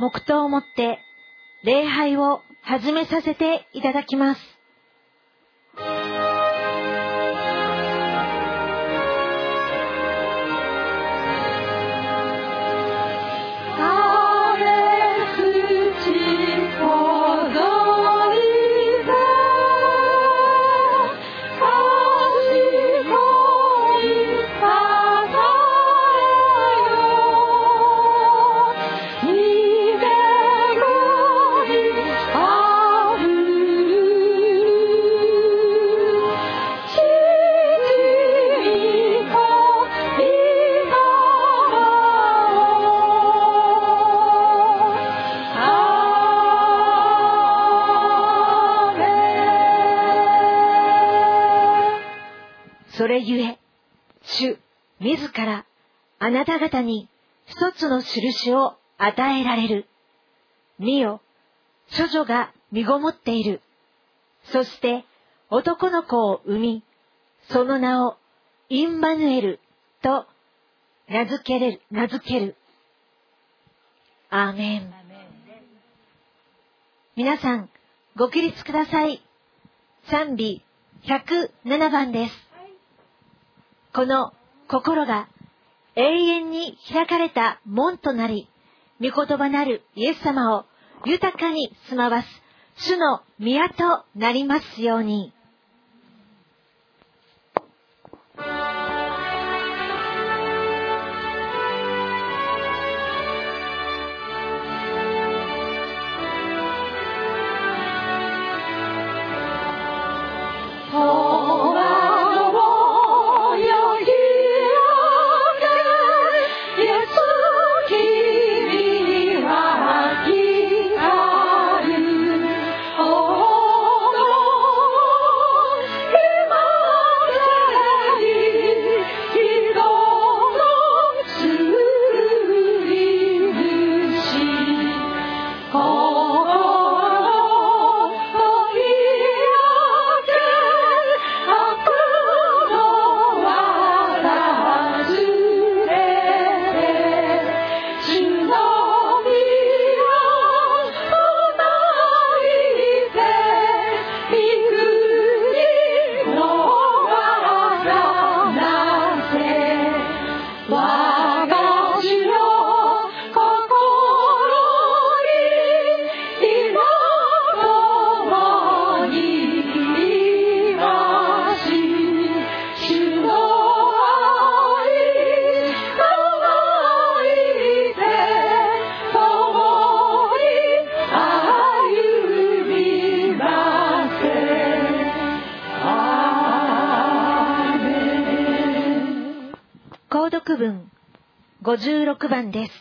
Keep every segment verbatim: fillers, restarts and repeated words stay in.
黙祷をもって礼拝を始めさせていただきます。それゆえ、主自らあなた方に一つの印を与えられる。見よ、処女が身ごもっている。そして男の子を産み、その名をインマヌエルと名付ける、名付ける。アーメン。皆さん、ご起立ください。賛美ひゃくななばんです。この心が永遠に開かれた門となり、御言葉なるイエス様を豊かに住まわす主の宮となりますように。購読文ごじゅうろくばんです。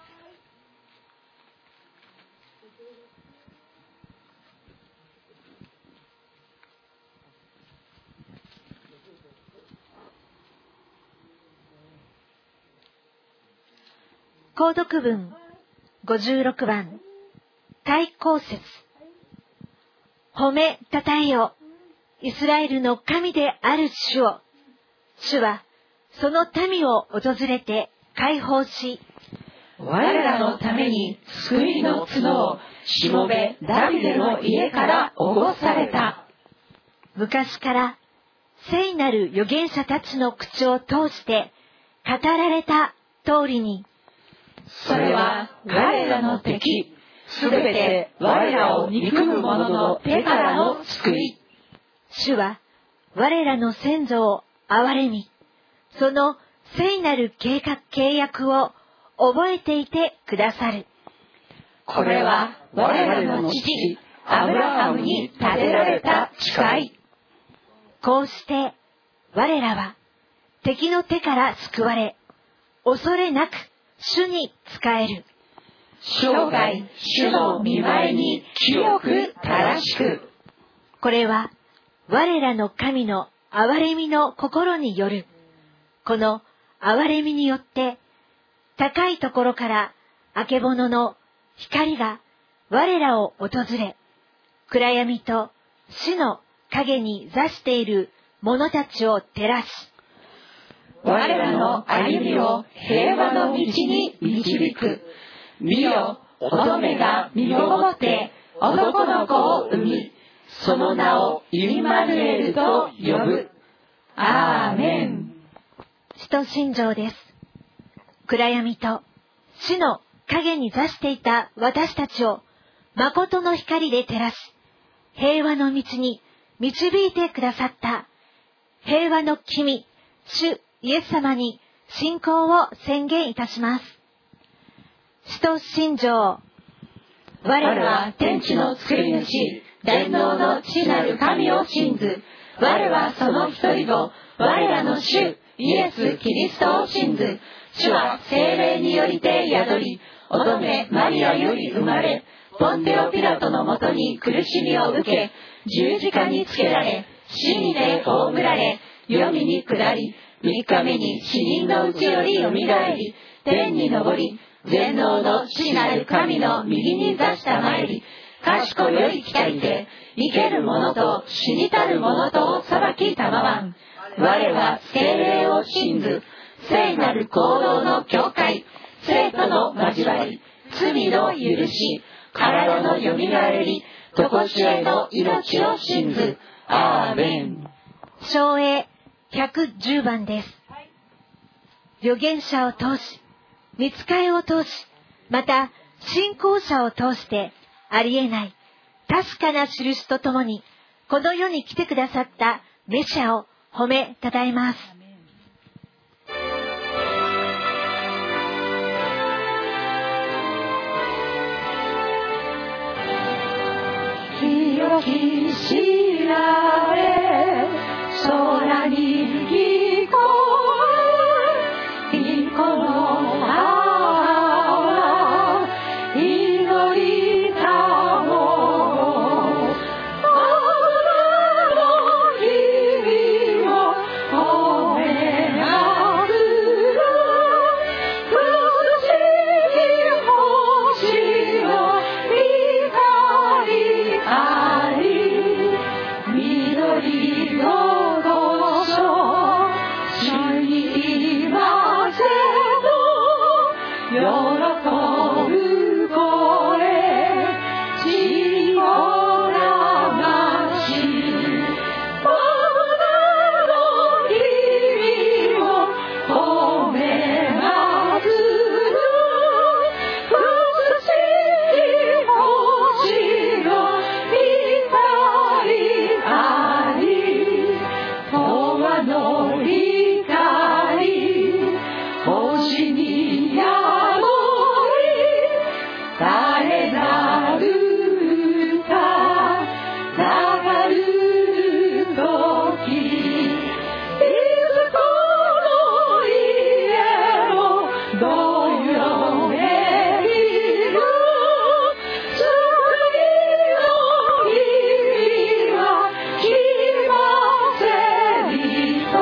購読文ごじゅうろくばん、対抗節。褒めたたえよ、イスラエルの神である主を。主はその民を訪れて解放し、 我らのために救いの角をしもべダビデの家から起こされた。 昔から聖なる預言者たちの口を通して語られた通りに、 それは我らの敵、すべて我らを憎む者の手からの救い。 主は我らの先祖を憐れみ、その聖なる計画契約を覚えていてくださる。 これは我らの父アブラハムに立てられた誓い。 こうして我らは敵の手から救われ、恐れなく主に仕える。 生涯主の御前に清く正しく。 これは我らの神の憐れみの心による。この憐れみによって、高いところからあけぼのの光が我らを訪れ、暗闇と死の影に座している者たちを照らし、 我らの歩みを平和の道に導く。見よ、 乙女が身ごもって男の子を産み、その名をインマヌエルと呼ぶ。アーメン。 使徒信条です。暗闇と死の影に座していた私たちを誠の光で照らし、平和の道に導いてくださった平和の君、主イエス様に信仰を宣言いたします。使徒信条。 我は天地の作り主、全能の父なる神を信ず。我はその一人子、我らの主イエス・キリストを信ず。主は聖霊によりて宿り、乙女マリアより生まれ、ポンテオピラトのもとに苦しみを受け、十字架につけられ、死にて葬られ、黄泉に下り、三日目に死人のうちよりよみがえり、天に昇り、全能の父なる神の右に座したまえり、賢より来たりて、生ける者と死にたる者とを裁きたまわん。我は聖霊を信ず、聖なる行動の教会、生徒の交わり、罪の許し、体のよみがえり、とこしえの命を信ず。アーメン。 唱詠ひゃくじゅうばんです。預言者を通し、御使いを通し、また信仰者を通してありえない確かな印とともにこの世に来てくださったメシアを褒めたたえます。 清き調べ、空に聞こえ、御子の葉祈りたも、あの日々を褒めなずる、苦しき星を光あり、緑の御所、主にいませと喜ぶ声、血を流し、我の日々を褒めなずる、苦しき星の光あり、永遠の光、星に宿り、誰なる歌流るとき、いつこの家のどよめいる、救いの日々は来ませりと。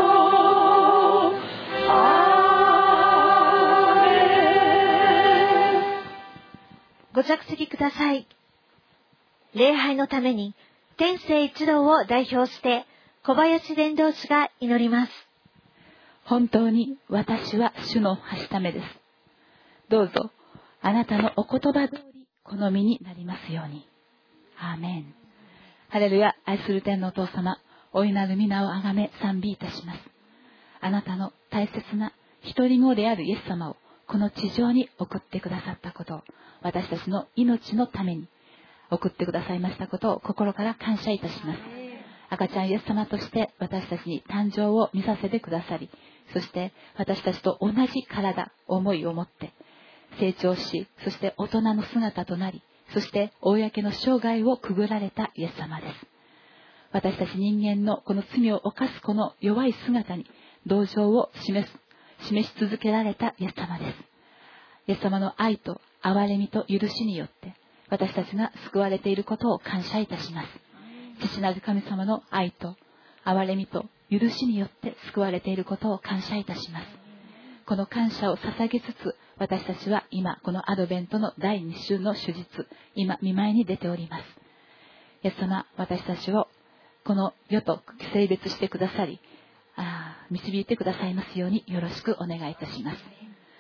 アーメン。 ご着席ください。礼拝のために天聖一同を代表して小林伝道師が祈ります。 本当に私は主のはしためです。どうぞあなたのお言葉通り好みになりますように。アーメン。ハレルヤ。愛する天のお父様、お祈る皆をあがめ賛美いたします。あなたの大切な一人子であるイエス様をこの地上に送ってくださったことを、私たちの命のために送ってくださいましたことを心から感謝いたします。赤ちゃんイエス様として私たちに誕生を見させてくださり、そして私たちと同じ体、思いを持って成長し、そして大人の姿となり、そして公の生涯をくぐられたイエス様です。私たち人間のこの罪を犯すこの弱い姿に同情を示す示し続けられたイエス様です。イエス様の愛と憐れみと許しによって私たちが救われていることを感謝いたします。父なる神様の愛と憐れみと許しによって救われていることを感謝いたします。この感謝を捧げつつ、私たちは今このアドベントのだいに週の主日、今御前に出ております。イエス様、私たちをこの世と性別してくださり、あ導いてくださいますようによろしくお願いいたします。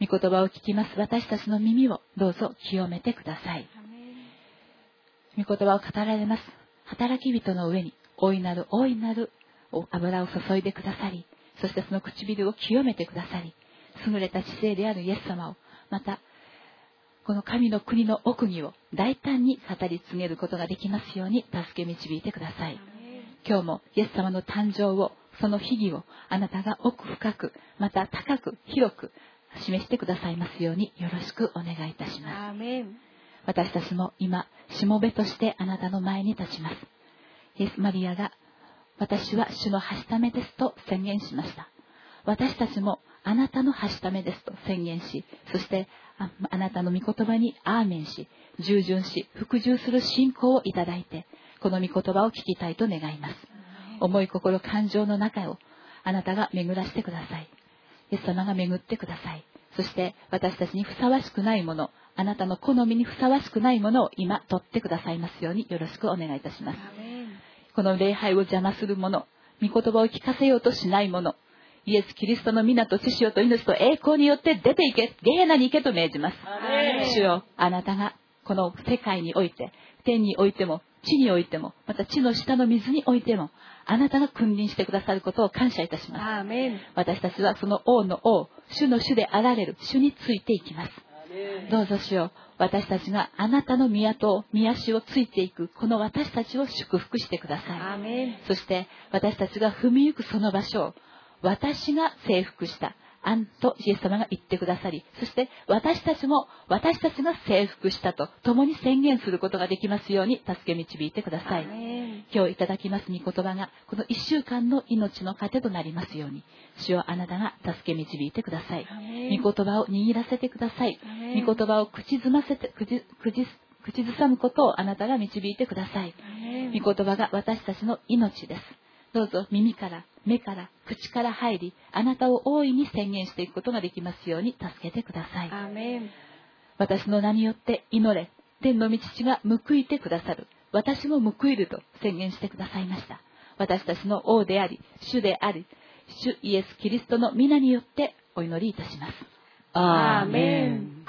御言葉を聞きます私たちの耳をどうぞ清めてください。御言葉を語られます働き人の上に大いなる大いなる油を注いでくださり、そしてその唇を清めてくださり、優れた知性であるイエス様を、またこの神の国の奥義を大胆に語り継げることができますように助け導いてください。今日もイエス様の誕生を、その秘義をあなたが奥深く、また高く広く示してくださいますようによろしくお願いいたします。 アーメン。 私たちも今しもべとしてあなたの前に立ちます。イエスマリアが私は主のはしためですと宣言しました。私たちもあなたのはしためですと宣言し、そしてあ、あなたの御言葉にアーメンし、従順し、服従する信仰をいただいて、この御言葉を聞きたいと願います。思い心感情の中をあなたが巡らせてください。イエス様が巡ってください。そして私たちにふさわしくないもの、あなたの好みにふさわしくないものを今取ってくださいますようによろしくお願いいたします。この礼拝を邪魔するもの、御言葉を聞かせようとしないもの、イエス・キリストの皆と知識と命と栄光によって出ていけ、ゲヘナに行けと命じます。主よ、あなたがこの世界において、天においても地においても、また地の下の水においても、あなたが君臨してくださることを感謝いたします。 アーメン。 私たちはその王の王、主の主であられる主についていきます。どうぞ主よ、私たちがあなたの宮と宮主をついていくこの私たちを祝福してください。 アーメン。 そして私たちが踏みゆくその場所を私が征服したアンとイエス様が言ってくださり、そして私たちも私たちが征服したと共に宣言することができますように助け導いてください。今日いただきます御言葉がこのいっしゅうかんの命の糧となりますように、主よあなたが助け導いてください。御言葉を握らせてください。御言葉を口ずませて口口口ずさむことをあなたが導いてください。御言葉が私たちの命です。どうぞ耳から目から口から入り、あなたを大いに宣言していくことができますように助けてください。 アーメン。 私の名によって祈れ、天の御父が報いてくださる。私も報いると宣言してくださいました。私たちの王であり主であり主イエス・キリストの皆によってお祈りいたします。 アーメン。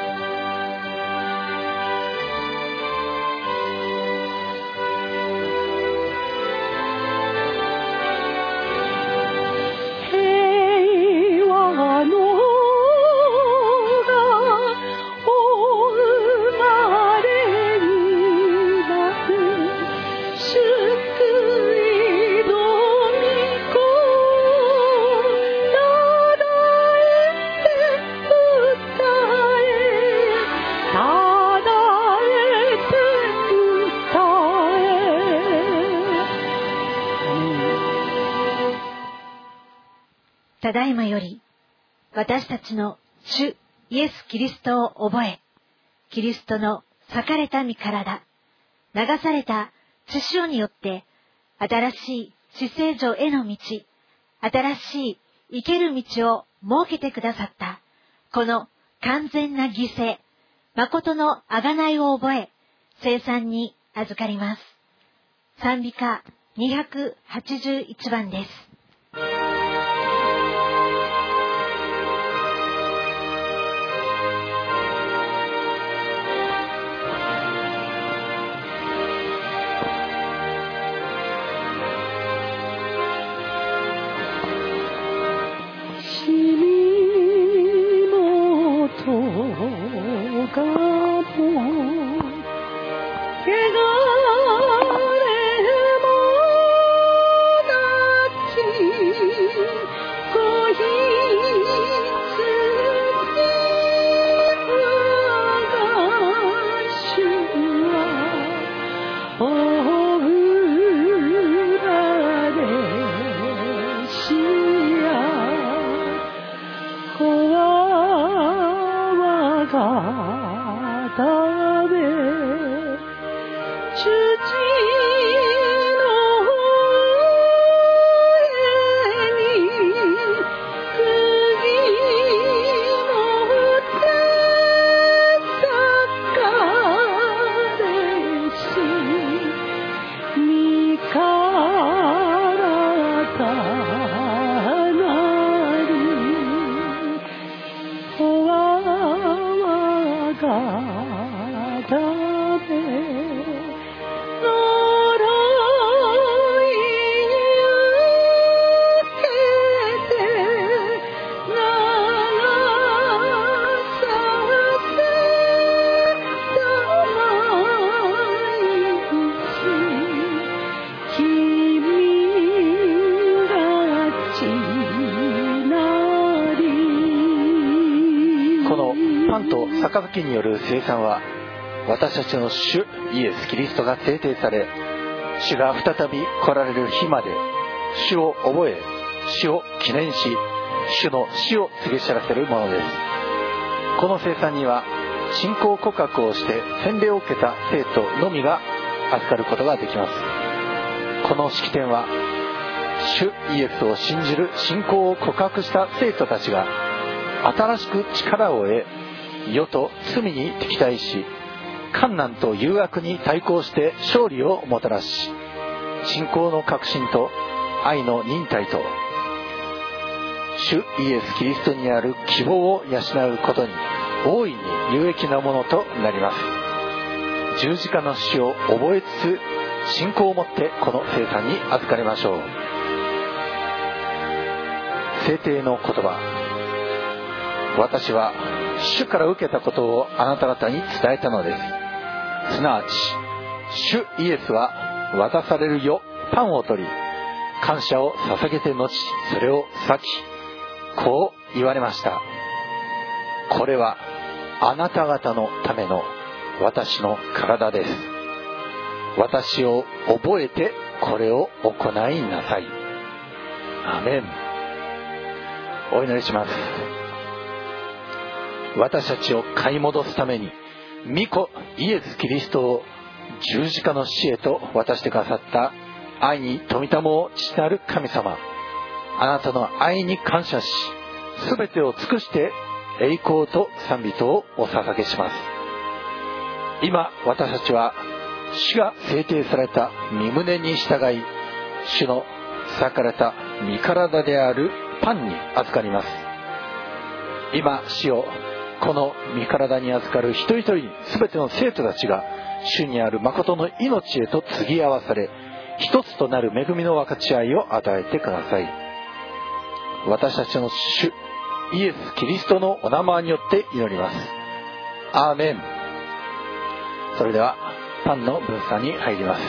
ただいまより私たちの主イエス・キリストを覚え、キリストの裂かれた身体、流された血潮によって新しい死聖所への道、新しい生ける道を設けてくださったこの完全な犠牲、誠の贖いを覚え、聖餐に預かります。賛美歌にひゃくはちじゅういちばんです。 Oh 杯による聖餐は私たちの主イエス・キリストが制定され、主が再び来られる日まで主を覚え、主を記念し、主の死を告げ知らせるものです。この聖餐には信仰告白をして洗礼を受けた生徒のみが預かることができます。この式典は主イエスを信じる信仰を告白した生徒たちが新しく力を得、世と罪に敵対し、患難と誘惑に対抗して勝利をもたらし、信仰の確信と愛の忍耐と主イエス・キリストにある希望を養うことに大いに有益なものとなります。十字架の死を覚えつつ、信仰を持ってこの聖餐に預かりましょう。聖典の言葉。私は主から受けたことをあなた方に伝えたのです。すなわち主イエスは渡されるよパンを取り、感謝を捧げて後それを裂き、こう言われました。これはあなた方のための私の体です。私を覚えてこれを行いなさい。アメン。お祈りします。私たちを買い戻すために御子イエス・キリストを十字架の死へと渡してくださった愛に富みたも父なる神様、あなたの愛に感謝し、すべてを尽くして栄光と賛美とをお捧げします。今私たちは主が制定された御胸に従い、主の裂かれた御体であるパンに預かります。今主よ、この御体に預かる一人一人、すべての生徒たちが主にある誠の命へと継ぎ合わされ、一つとなる恵みの分かち合いを与えてください。私たちの主イエス・キリストのお名前によって祈ります。アーメン。それではパンの分散に入ります。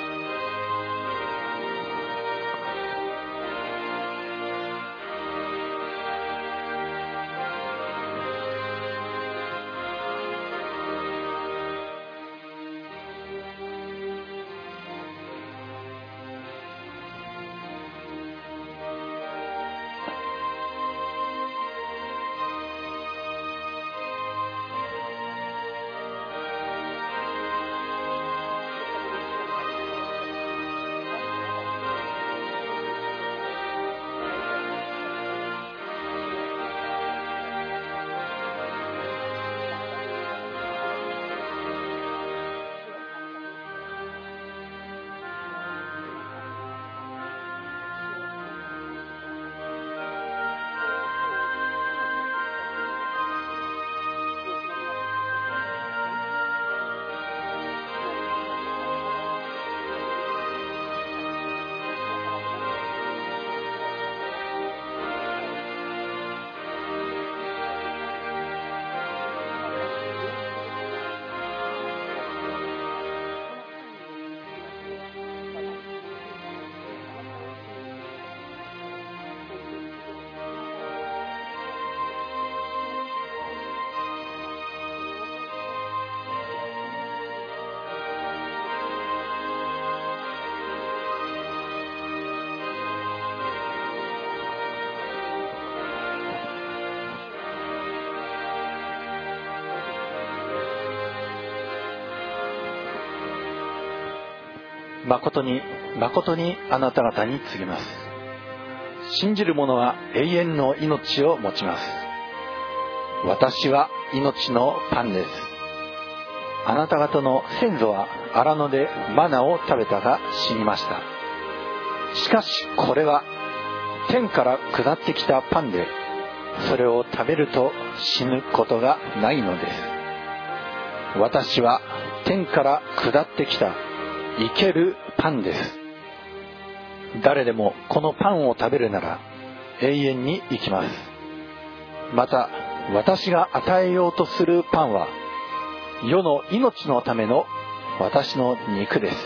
誠に誠にあなた方に告げます。信じる者は永遠の命を持ちます。私は命のパンです。あなた方の先祖は荒野でマナを食べたが死にました。しかしこれは天から下ってきたパンで、それを食べると死ぬことがないのです。 私は天から下ってきた生けるパンです。誰でもこのパンを食べるなら永遠に生きます。また私が与えようとするパンは世の命のための私の肉です。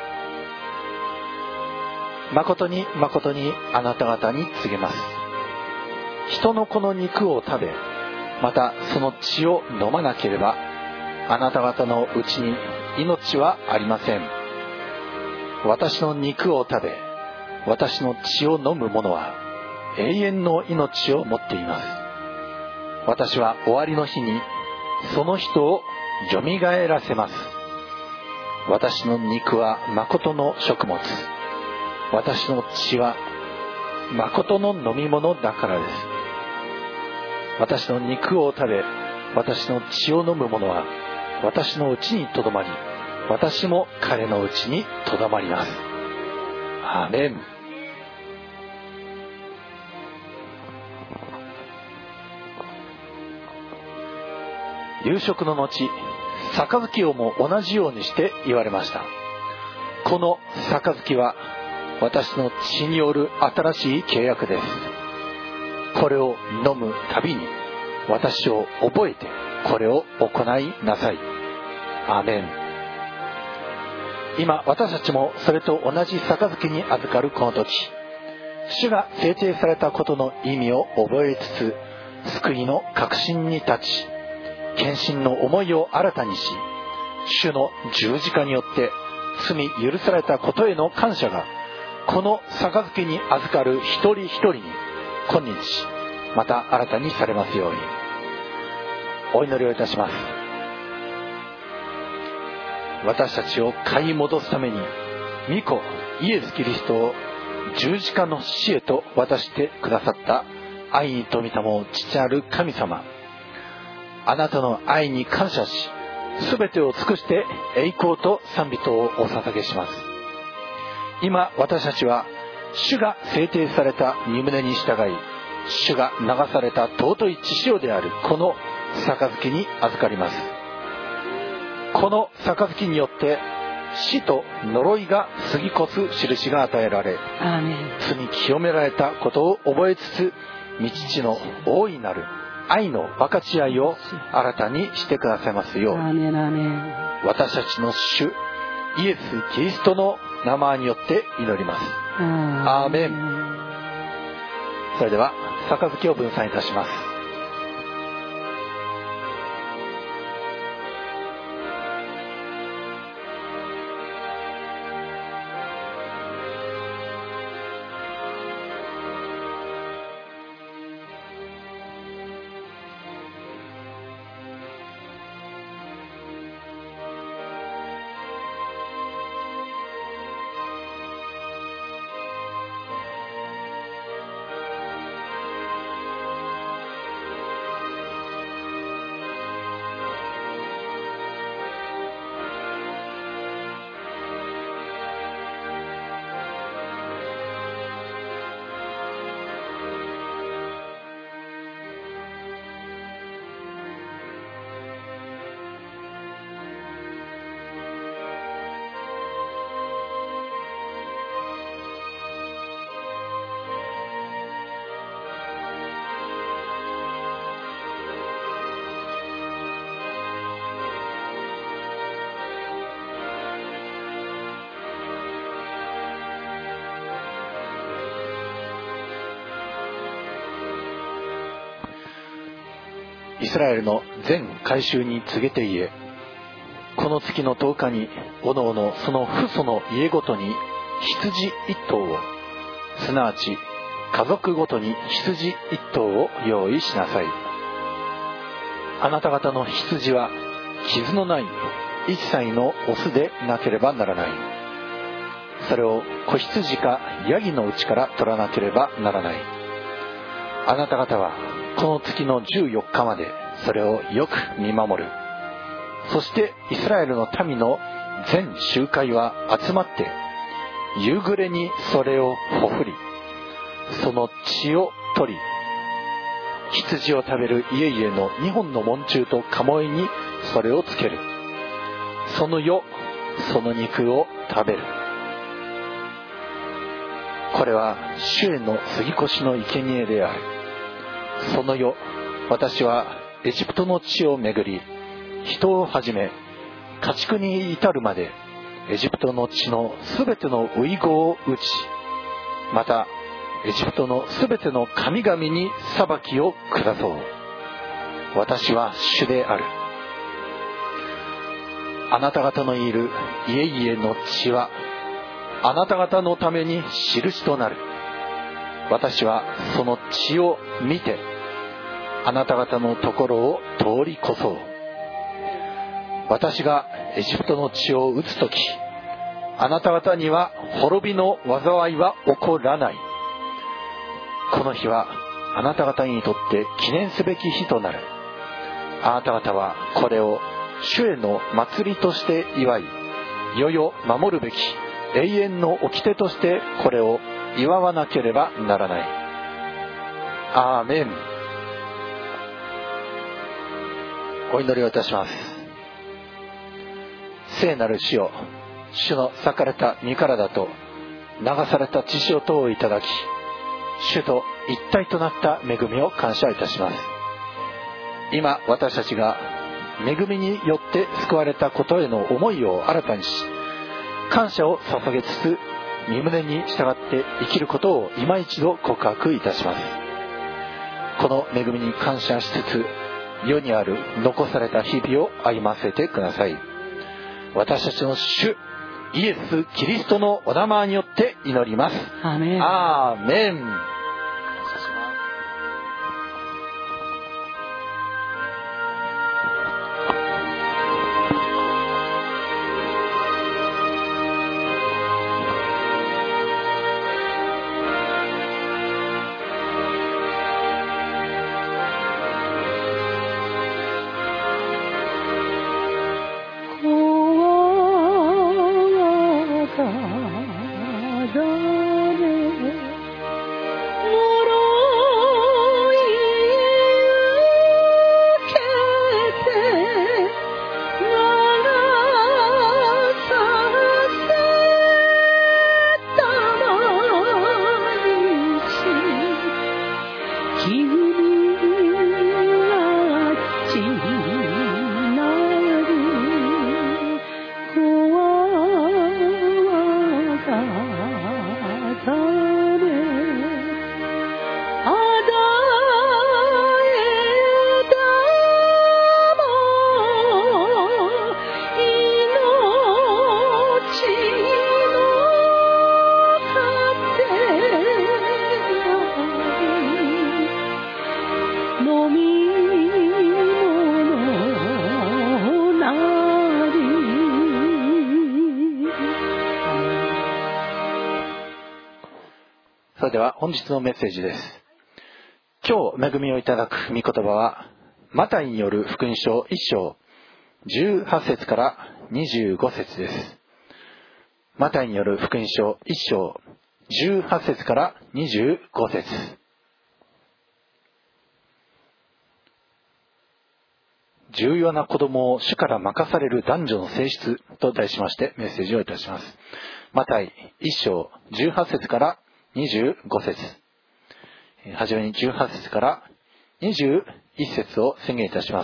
誠に誠にあなた方に告げます。人の子の肉を食べ、またその血を飲まなければ、あなた方のうちに命はありません。私の肉を食べ、私の血を飲む者は永遠の命を持っています。私は終わりの日にその人をよみがえらせます。私の肉は誠の食物、私の血は誠の飲み物だからです。私の肉を食べ、私の血を飲む者は私のうちにとどまり、私も彼のうちにとどまります。アーメン。夕食の後、杯をも同じようにして言われました。この杯は私の血による新しい契約です。これを飲むたびに私を覚えてこれを行いなさい。アーメン。今私たちもそれと同じ杯に預かるこの時、主が制定されたことの意味を覚えつつ、救いの確信に立ち、献身の思いを新たにし、主の十字架によって罪許されたことへの感謝がこの杯に預かる一人一人に今日また新たにされますように。お祈りをいたします。私たちを買い戻すために御子イエス・キリストを十字架の死へと渡してくださった愛に富みたも父なる神様、あなたの愛に感謝し、すべてを尽くして栄光と賛美とをお捧げします。今私たちは主が制定された御胸に従い、主が流された尊い血潮であるこの杯に預かります。この杯によって死と呪いが過ぎ越す印が与えられ、 アーメン。 罪清められたことを覚えつつ、御父の大いなる愛の分かち合いを新たにしてくださいますよう、 アーメンアーメン。 私たちの主イエス・キリストの名前によって祈ります。アーメン。それでは杯を分散いたします。イスラエルの全改宗に告げて言え、この月のとおかにおのおのその父祖の家ごとに羊一頭を、すなわち家族ごとに羊一頭を用意しなさい。あなた方の羊は傷のない一歳のオスでなければならない。それを子羊かヤギのうちから取らなければならない。あなた方はこの月のじゅうよっかまでそれをよく見守る。そしてイスラエルの民の全集会は集まって夕暮れにそれをほふり、その血を取り、羊を食べる家々のにほんの門柱と鴨居にそれをつける。 その世その肉を食べる。これは主への杉越の生贄である。その世私はエジプトの地を巡り、人をはじめ家畜に至るまでエジプトの地のすべての遺語を打ち、またエジプトのすべての神々に裁きを下そう。私は主である。あなた方のいる家々の地はあなた方のために印となる。私はその地を見てあなた方のところを通り越そう。私がエジプトの地を打つとき、あなた方には滅びの災いは起こらない。この日はあなた方にとって記念すべき日となる。あなた方はこれを主への祭りとして祝い、世々守るべき永遠の掟としてこれを祝わなければならない。アーメン。お祈りをいたします。聖なる主よ、主の裂かれた身体と流された血潮等をいただき、主と一体となった恵みを感謝いたします。今私たちが恵みによって救われたことへの思いを新たにし、感謝を捧げつつ御胸に従って生きることを今一度告白いたします。この恵みに感謝しつつ、世にある残された日々を歩ませてください。私たちの主イエス・キリストのお名前によって祈ります。 アーメン。 アーメン。それでは本日のメッセージです。今日恵みをいただく御言葉はマタイによる福音書いっ章じゅうはち節からにじゅうご節です。マタイによる福音書いっ章じゅうはち節からにじゅうご節。重要な子供を主から任される男女の性質と題しましてメッセージをいたします。マタイいっ章じゅうはち節からにじゅうご節。はじめにじゅうはち節からにじゅういち節を宣言いたします。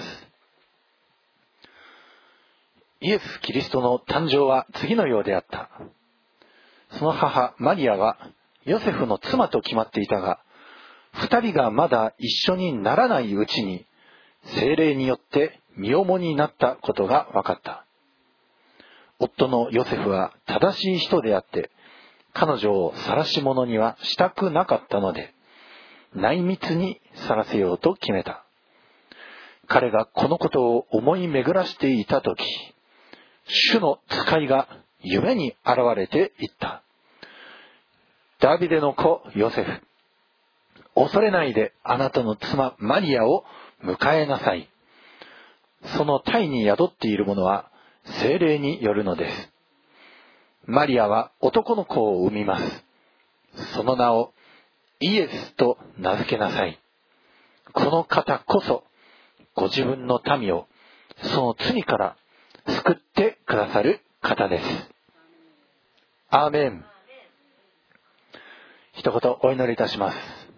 イエス・キリストの誕生は次のようであった。その母マリアはヨセフの妻と決まっていたが、二人がまだ一緒にならないうちに聖霊によって身重になったことが分かった。夫のヨセフは正しい人であって、彼女を晒し者にはしたくなかったので、内密に晒せようと決めた。彼がこのことを思い巡らしていたとき、主の使いが夢に現れて言った。ダビデの子ヨセフ、恐れないであなたの妻マリアを迎えなさい。その胎に宿っているものは聖霊によるのです。マリアは男の子を産みます。その名をイエスと名付けなさい。この方こそご自分の民をその罪から救ってくださる方です。アーメン。一言お祈りいたします。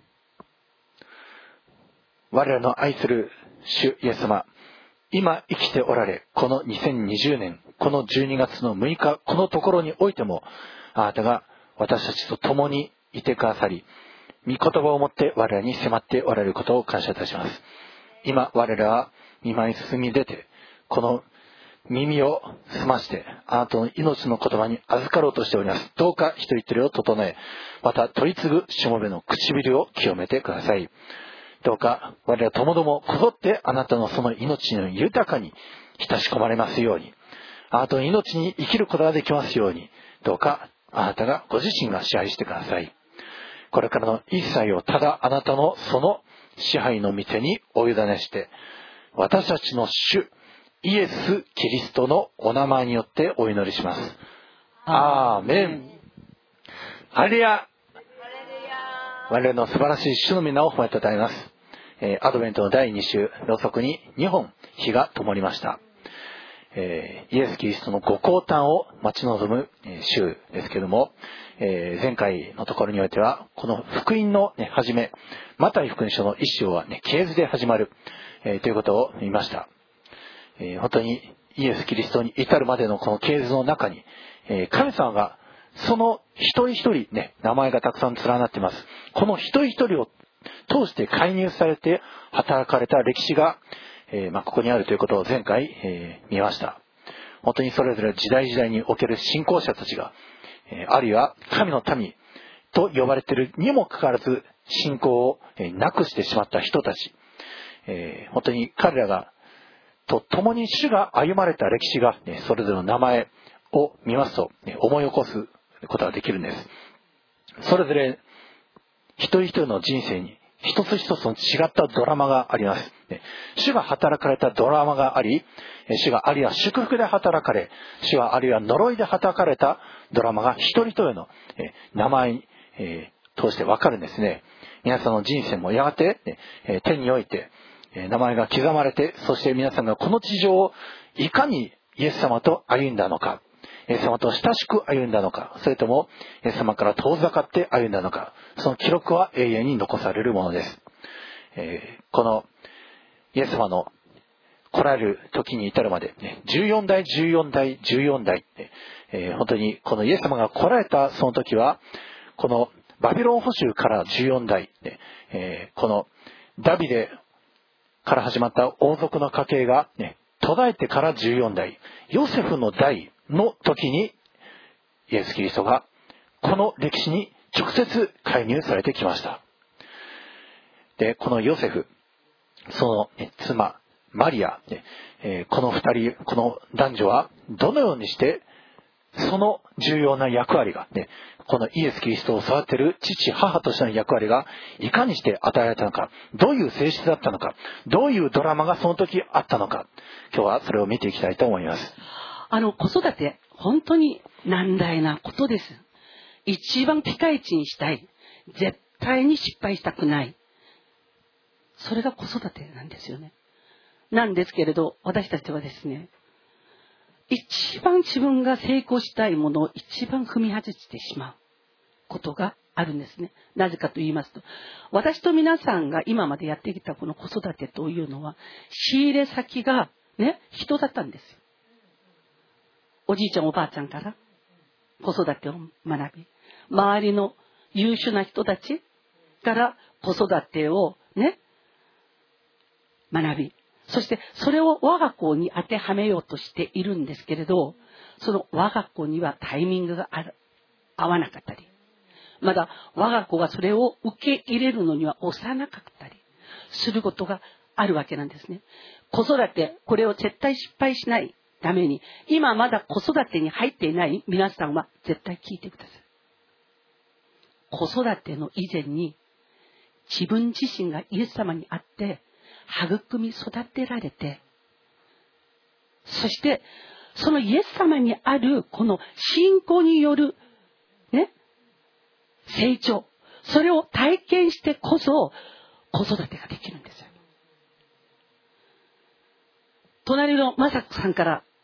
我らの愛する主イエス様、今生きておられ、このにせんにじゅうねん、このじゅうにがつのむいか、このところにおいても、あなたが私たちと共にいてくださり、御言葉をもって我らに迫っておられることを感謝いたします。今我らは御前に進み出て、この耳を澄まして、あなたの命の言葉に預かろうとしております。どうか一人一人を整え、また取り継ぐしもべの唇を清めてください。どうか我らともどもこぞってあなたのその命の豊かに親し込まれますように、あなたの命に生きることができますように、どうかあなたがご自身が支配してください。これからの一切をただあなたのその支配の御手にお委ねして、私たちの主イエス・キリストのお名前によってお祈りします。アーメン。ハレルヤ。我々の素晴らしい主の皆を褒めたたえます。えー、アドベントのだいに週、ろうそくににほん火が灯りました。えー、イエス・キリストのご降誕を待ち望む週ですけれども、えー、前回のところにおいてはこの福音の、ね、始め、マタイ福音書の一章は、ね、系図で始まる、えー、ということを見ました。えー、本当にイエス・キリストに至るまでのこの系図の中に、えー、神様がその一人一人、ね、名前がたくさん連なっています。この一人一人を通して介入されて働かれた歴史が、えーまあ、ここにあるということを前回、えー、見ました。本当にそれぞれ時代時代における信仰者たちが、えー、あるいは神の民と呼ばれているにもかかわらず信仰を、えー、なくしてしまった人たち、えー、本当に彼らがと共に主が歩まれた歴史が、ね、それぞれの名前を見ますと、ね、思い起こすことができるんです。それぞれ一人一人の人生に一つ一つの違ったドラマがあります。主が働かれたドラマがあり、主があるいは祝福で働かれ、主はあるいは呪いで働かれたドラマが一人一人の名前に通してわかるんですね。皆さんの人生もやがて天において名前が刻まれて、そして皆さんがこの地上をいかにイエス様と歩んだのか、イエス様と親しく歩んだのか、それともイエス様から遠ざかって歩んだのか、その記録は永遠に残されるものです。えー、このイエス様の来られる時に至るまで、ね、じゅうよんだいじゅうよんだいじゅうよんだい、えー、本当にこのイエス様が来られたその時は、このバビロン捕囚からじゅうよんだい、えー、このダビデから始まった王族の家系が、ね、途絶えてからじゅうよんだい、ヨセフの代の時にイエス・キリストがこの歴史に直接介入されてきました。で、このヨセフ、その、ね、妻マリア、ねえー、この二人、この男女はどのようにしてその重要な役割が、ね、このイエス・キリストを育てる父母としての役割がいかにして与えられたのか、どういう性質だったのか、どういうドラマがその時あったのか、今日はそれを見ていきたいと思います。 あの子育て本当に難題なことです。一番ピカイチにしたい、絶対に失敗したくない、それが子育てなんですよね。なんですけれど、私たちはですね、一番自分が成功したいものを一番踏み外してしまうことがあるんですね。なぜかと言いますと、私と皆さんが今までやってきたこの子育てというのは、仕入れ先がね、人だったんですよ。おじいちゃんおばあちゃんから子育てを学び、周りの優秀な人たちから子育てをね学び、そしてそれを我が子に当てはめようとしているんですけれど、その我が子にはタイミングがある合わなかったり、まだ我が子がそれを受け入れるのには幼かったりすることがあるわけなんですね。子育て、これを絶対失敗しないために、今まだ子育てに入っていない皆さんは絶対聞いてください。子育ての以前に自分自身がイエス様にあって育み育てられて、そしてそのイエス様にあるこの信仰によるね成長、それを体験してこそ子育てができるんですよ。隣のマサコさんから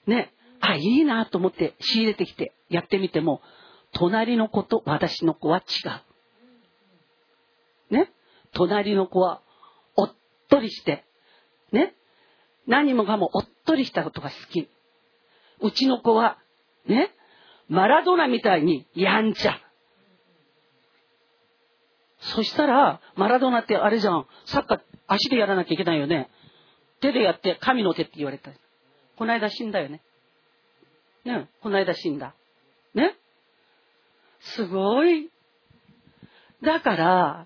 ね、あ、いいなと思って仕入れてきてやってみても、隣の子と私の子は違う。ね、隣の子はおっとりして、ね、何もかもおっとりしたことが好き。うちの子は、ね、マラドーナみたいにやんちゃ。そしたら、マラドーナってあれじゃん、サッカー足でやらなきゃいけないよね。手でやって神の手って言われた。この間死んだよね。ね、この間死んだ。ね。すごい。だから、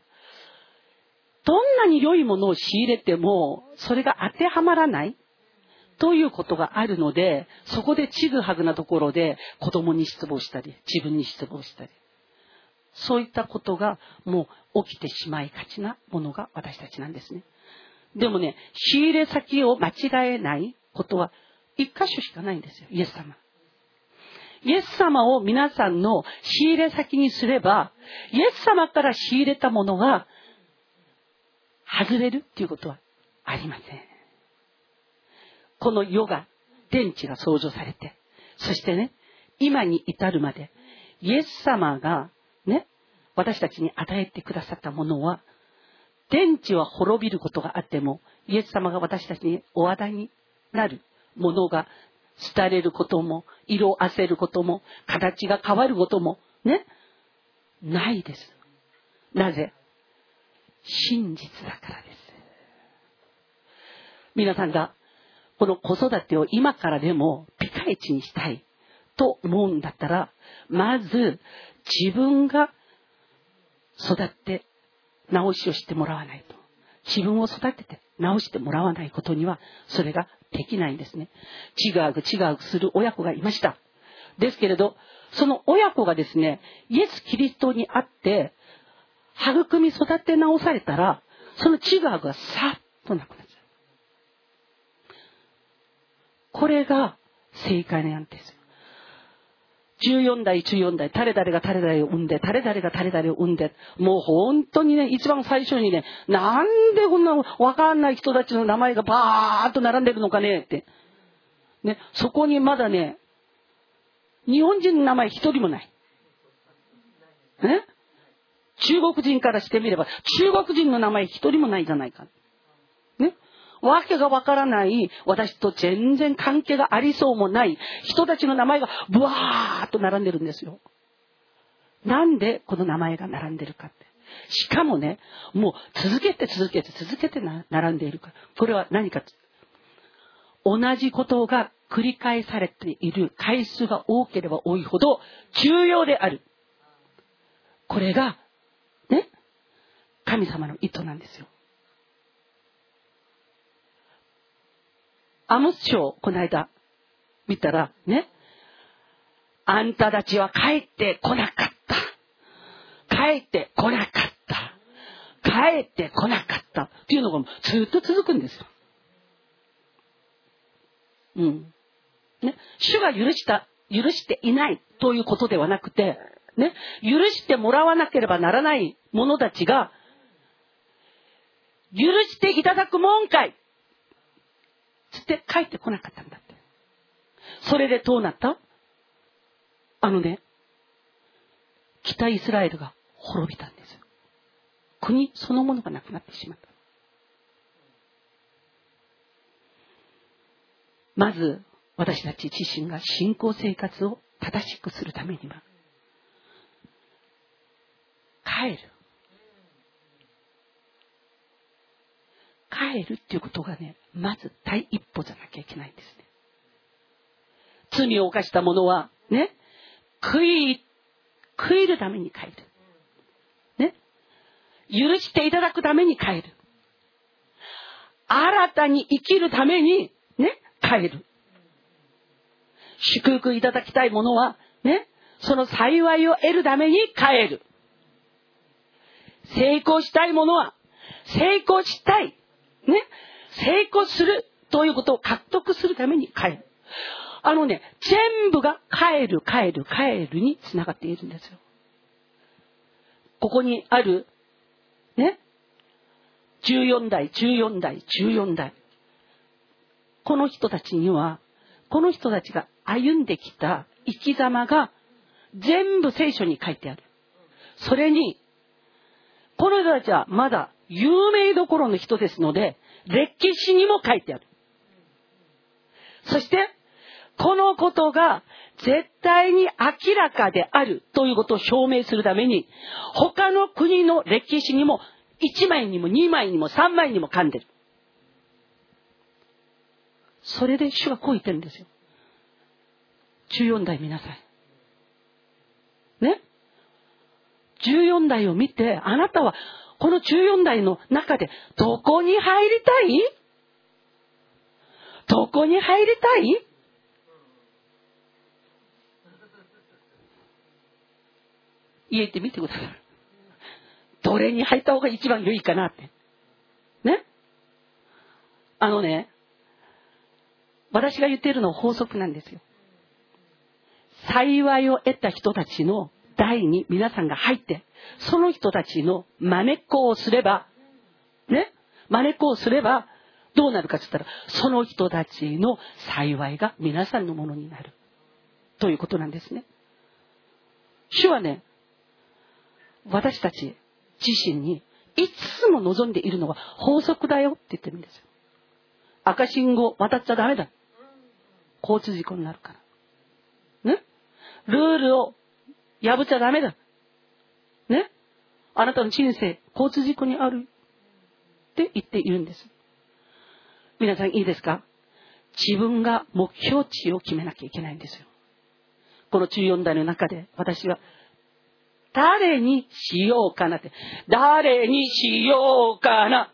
どんなに良いものを仕入れても、それが当てはまらないということがあるので、そこでちぐはぐなところで子供に失望したり、自分に失望したり、そういったことがもう起きてしまいがちなものが私たちなんですね。でもね、仕入れ先を間違えないことは一箇所しかないんですよ、イエス様。イエス様を皆さんの仕入れ先にすれば、イエス様から仕入れたものが外れるっていうことはありません。この世が、天地が創造されて、そしてね、今に至るまで、イエス様がね、私たちに与えてくださったものは、天地は滅びることがあっても、イエス様が私たちにお与えになるものが廃れることも、色あせることも、形が変わることもね、ないです。なぜ？真実だからです。皆さんがこの子育てを今からでもピカイチにしたいと思うんだったら、まず自分が育って直しをしてもらわないと。自分を育てて直してもらわないことにはそれができないんですね。ちぐはぐちぐはぐする親子がいました。ですけれど、その親子がですね、イエス・キリストにあって育み育て直されたら、そのちぐはぐがさっとなくなっちゃう。これが正解なんですよ。じゅうよんだいじゅうよんだい、誰々が誰々を産んで、誰々が誰々を産んで、もう本当にね、一番最初にね、なんでこんなわかんない人たちの名前がバーッと並んでるのかねって。ね、そこにまだね、日本人の名前一人もない。ね、中国人からしてみれば、中国人の名前一人もないじゃないか。ね、わけがわからない、私と全然関係がありそうもない人たちの名前がブワーッと並んでるんですよ。なんでこの名前が並んでるかって。しかもね、もう続けて続けて続けて並んでいるか。これは何か。同じことが繰り返されている回数が多ければ多いほど重要である。これがね、神様の意図なんですよ。アモス書をこの間見たらね、あんたたちは帰ってこなかった。帰ってこなかった。帰ってこなかったっていうのがずっと続くんですよ。うん。ね、主が許した、許していないということではなくて、ね、許してもらわなければならない者たちが、許していただくもんかいつって帰ってこなかったんだって。それでどうなった？あのね、北イスラエルが滅びたんですよ。国そのものがなくなってしまった。まず私たち自身が信仰生活を正しくするためには、帰る。帰るっていうことがね、まず第一歩じゃなきゃいけないんですね。罪を犯した者はね、悔い、悔いるために帰る。ね。許していただくために帰る。新たに生きるためにね、帰る。祝福いただきたい者はね、その幸いを得るために帰る。成功したい者は成功したい。ね、成功するということを獲得するために帰る。あのね、全部が帰る帰る帰るにつながっているんですよ。ここにあるね、じゅうよんだいじゅうよんだいじゅうよんだい、この人たちにはこの人たちが歩んできた生き様が全部聖書に書いてある。それに、この人たちはまだ有名どころの人ですので、歴史にも書いてある。そして、このことが絶対に明らかであるということを証明するために、他の国の歴史にもいちまいにもにまいにもさんまいにも噛んでる。それで主はこう言ってるんですよ。じゅうよん代見なさい。ね。じゅうよん代を見て、あなたはこのじゅうよん代の中でどこに入りたい？どこに入りたい？家行ってみてください。どれに入った方が一番良いかなって。ね。あのね、私が言っているのは法則なんですよ。幸いを得た人たちの代に皆さんが入って、その人たちの真似っこをすれば、ね、真似っこをすれば、どうなるかって言ったら、その人たちの幸いが皆さんのものになる。ということなんですね。主はね、私たち自身にいつも望んでいるのは法則だよって言ってるんですよ。赤信号渡っちゃダメだ。交通事故になるから。ね。ルールを破っちゃダメだ。ね。あなたの人生、交通事故にある。って言っているんです。皆さんいいですか？自分が目標値を決めなきゃいけないんですよ。このじゅうよん代の中で私は誰にしようかなって。誰にしようかな。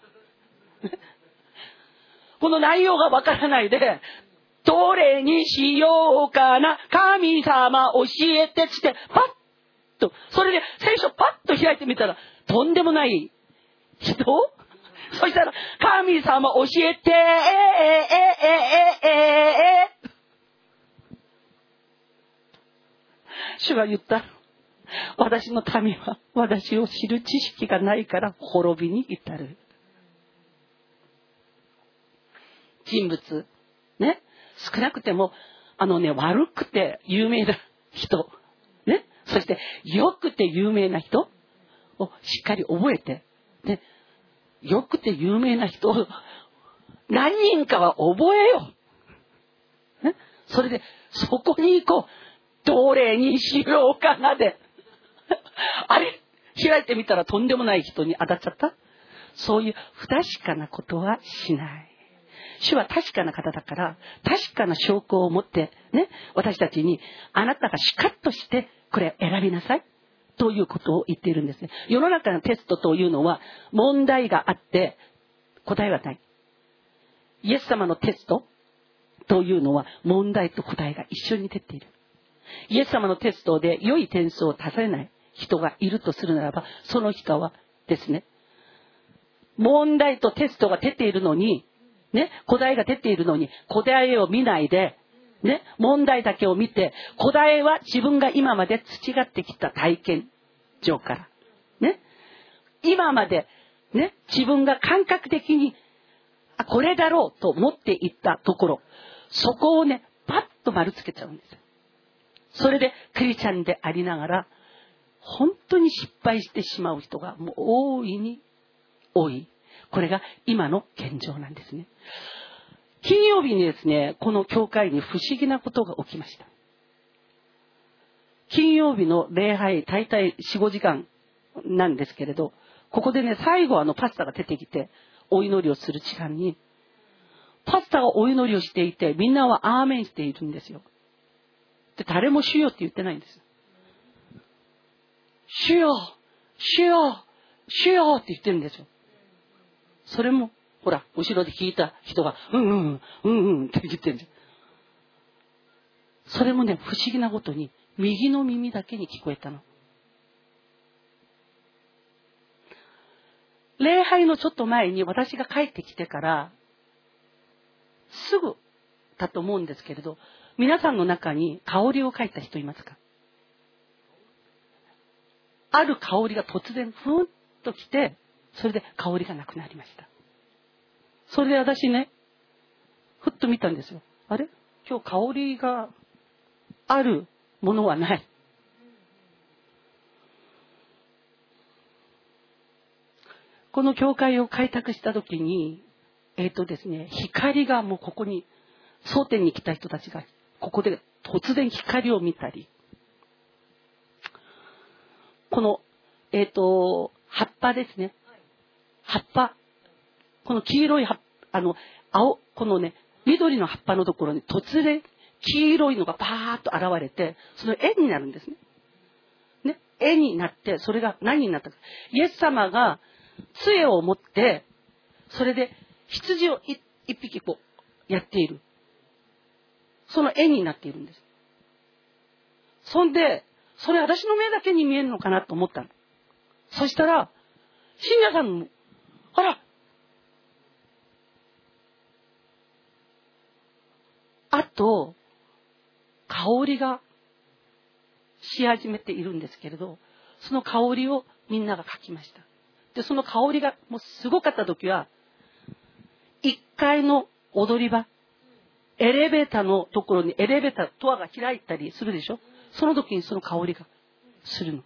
この内容がわからないで、どれにしようかな。神様教えてって、パッと、それで聖書パッと開いてみたら、とんでもない人？そしたら、神様教えて、えー、えー、えー、えー、えー、主が言った。私の民は私を知る知識がないから滅びに至る。人物ね、少なくてもあのね、悪くて有名な人ね、そして良くて有名な人をしっかり覚えてね、良くて有名な人を何人かは覚えよう、ね、それでそこに行こう。どれにしようかなであれ開いてみたらとんでもない人に当たっちゃった。そういう不確かなことはしない。主は確かな方だから、確かな証拠を持ってね、私たちにあなたがしかっとしてこれ選びなさいということを言っているんですね。世の中のテストというのは問題があって答えはない。イエス様のテストというのは問題と答えが一緒に出ている。イエス様のテストで良い点数を出せない人がいるとするならば、その人はですね、問題とテストが出ているのに、ね、答えが出ているのに、答えを見ないで、ね、問題だけを見て、答えは自分が今まで培ってきた体験上から、ね、今まで、ね、自分が感覚的に、あ、これだろうと思っていったところ、そこをね、パッと丸つけちゃうんですよ。それでクリスチャンでありながら本当に失敗してしまう人がもう大いに多い。これが今の現状なんですね。金曜日にですね、この教会に不思議なことが起きました。金曜日の礼拝、大体 よん、ごじかんなんですけれど、ここでね、最後あのパスタが出てきてお祈りをする時間に、パスタがお祈りをしていて、みんなはアーメンしているんですよ。で、誰も主よって言ってないんです。主よ、主よ、主よって言ってるんですよ。それも、ほら、後ろで聞いた人が、うんうん、うんうんって言ってるんです。それもね、不思議なことに、右の耳だけに聞こえたの。礼拝のちょっと前に私が帰ってきてから、すぐだと思うんですけれど、皆さんの中に香りを嗅いだ人いますか？ある香りが突然ふーっと来て、それで香りがなくなりました。それで私ね、ふっと見たんですよ。あれ？ 今日香りがあるものはない。この教会を開拓した時に、えっとですね、光がもうここに、蒼天に来た人たちが、ここで突然光を見たり、この、えっと、葉っぱですね。葉っぱ。この黄色い葉っぱ、あの、青、このね、緑の葉っぱのところに突然、黄色いのがバーッと現れて、その絵になるんですね。ね、絵になって、それが何になったか。イエス様が杖を持って、それで羊を一匹こうやっている。その絵になっているんです。そんで、それ私の目だけに見えるのかなと思ったの。そしたら、信者さんも、あら、あと、香りがし始めているんですけれど、その香りをみんなが書きました。で、その香りがもうすごかった時は、いっかいの踊り場、エレベーターのところにエレベーター、ドアが開いたりするでしょ。その時にその香りがするの。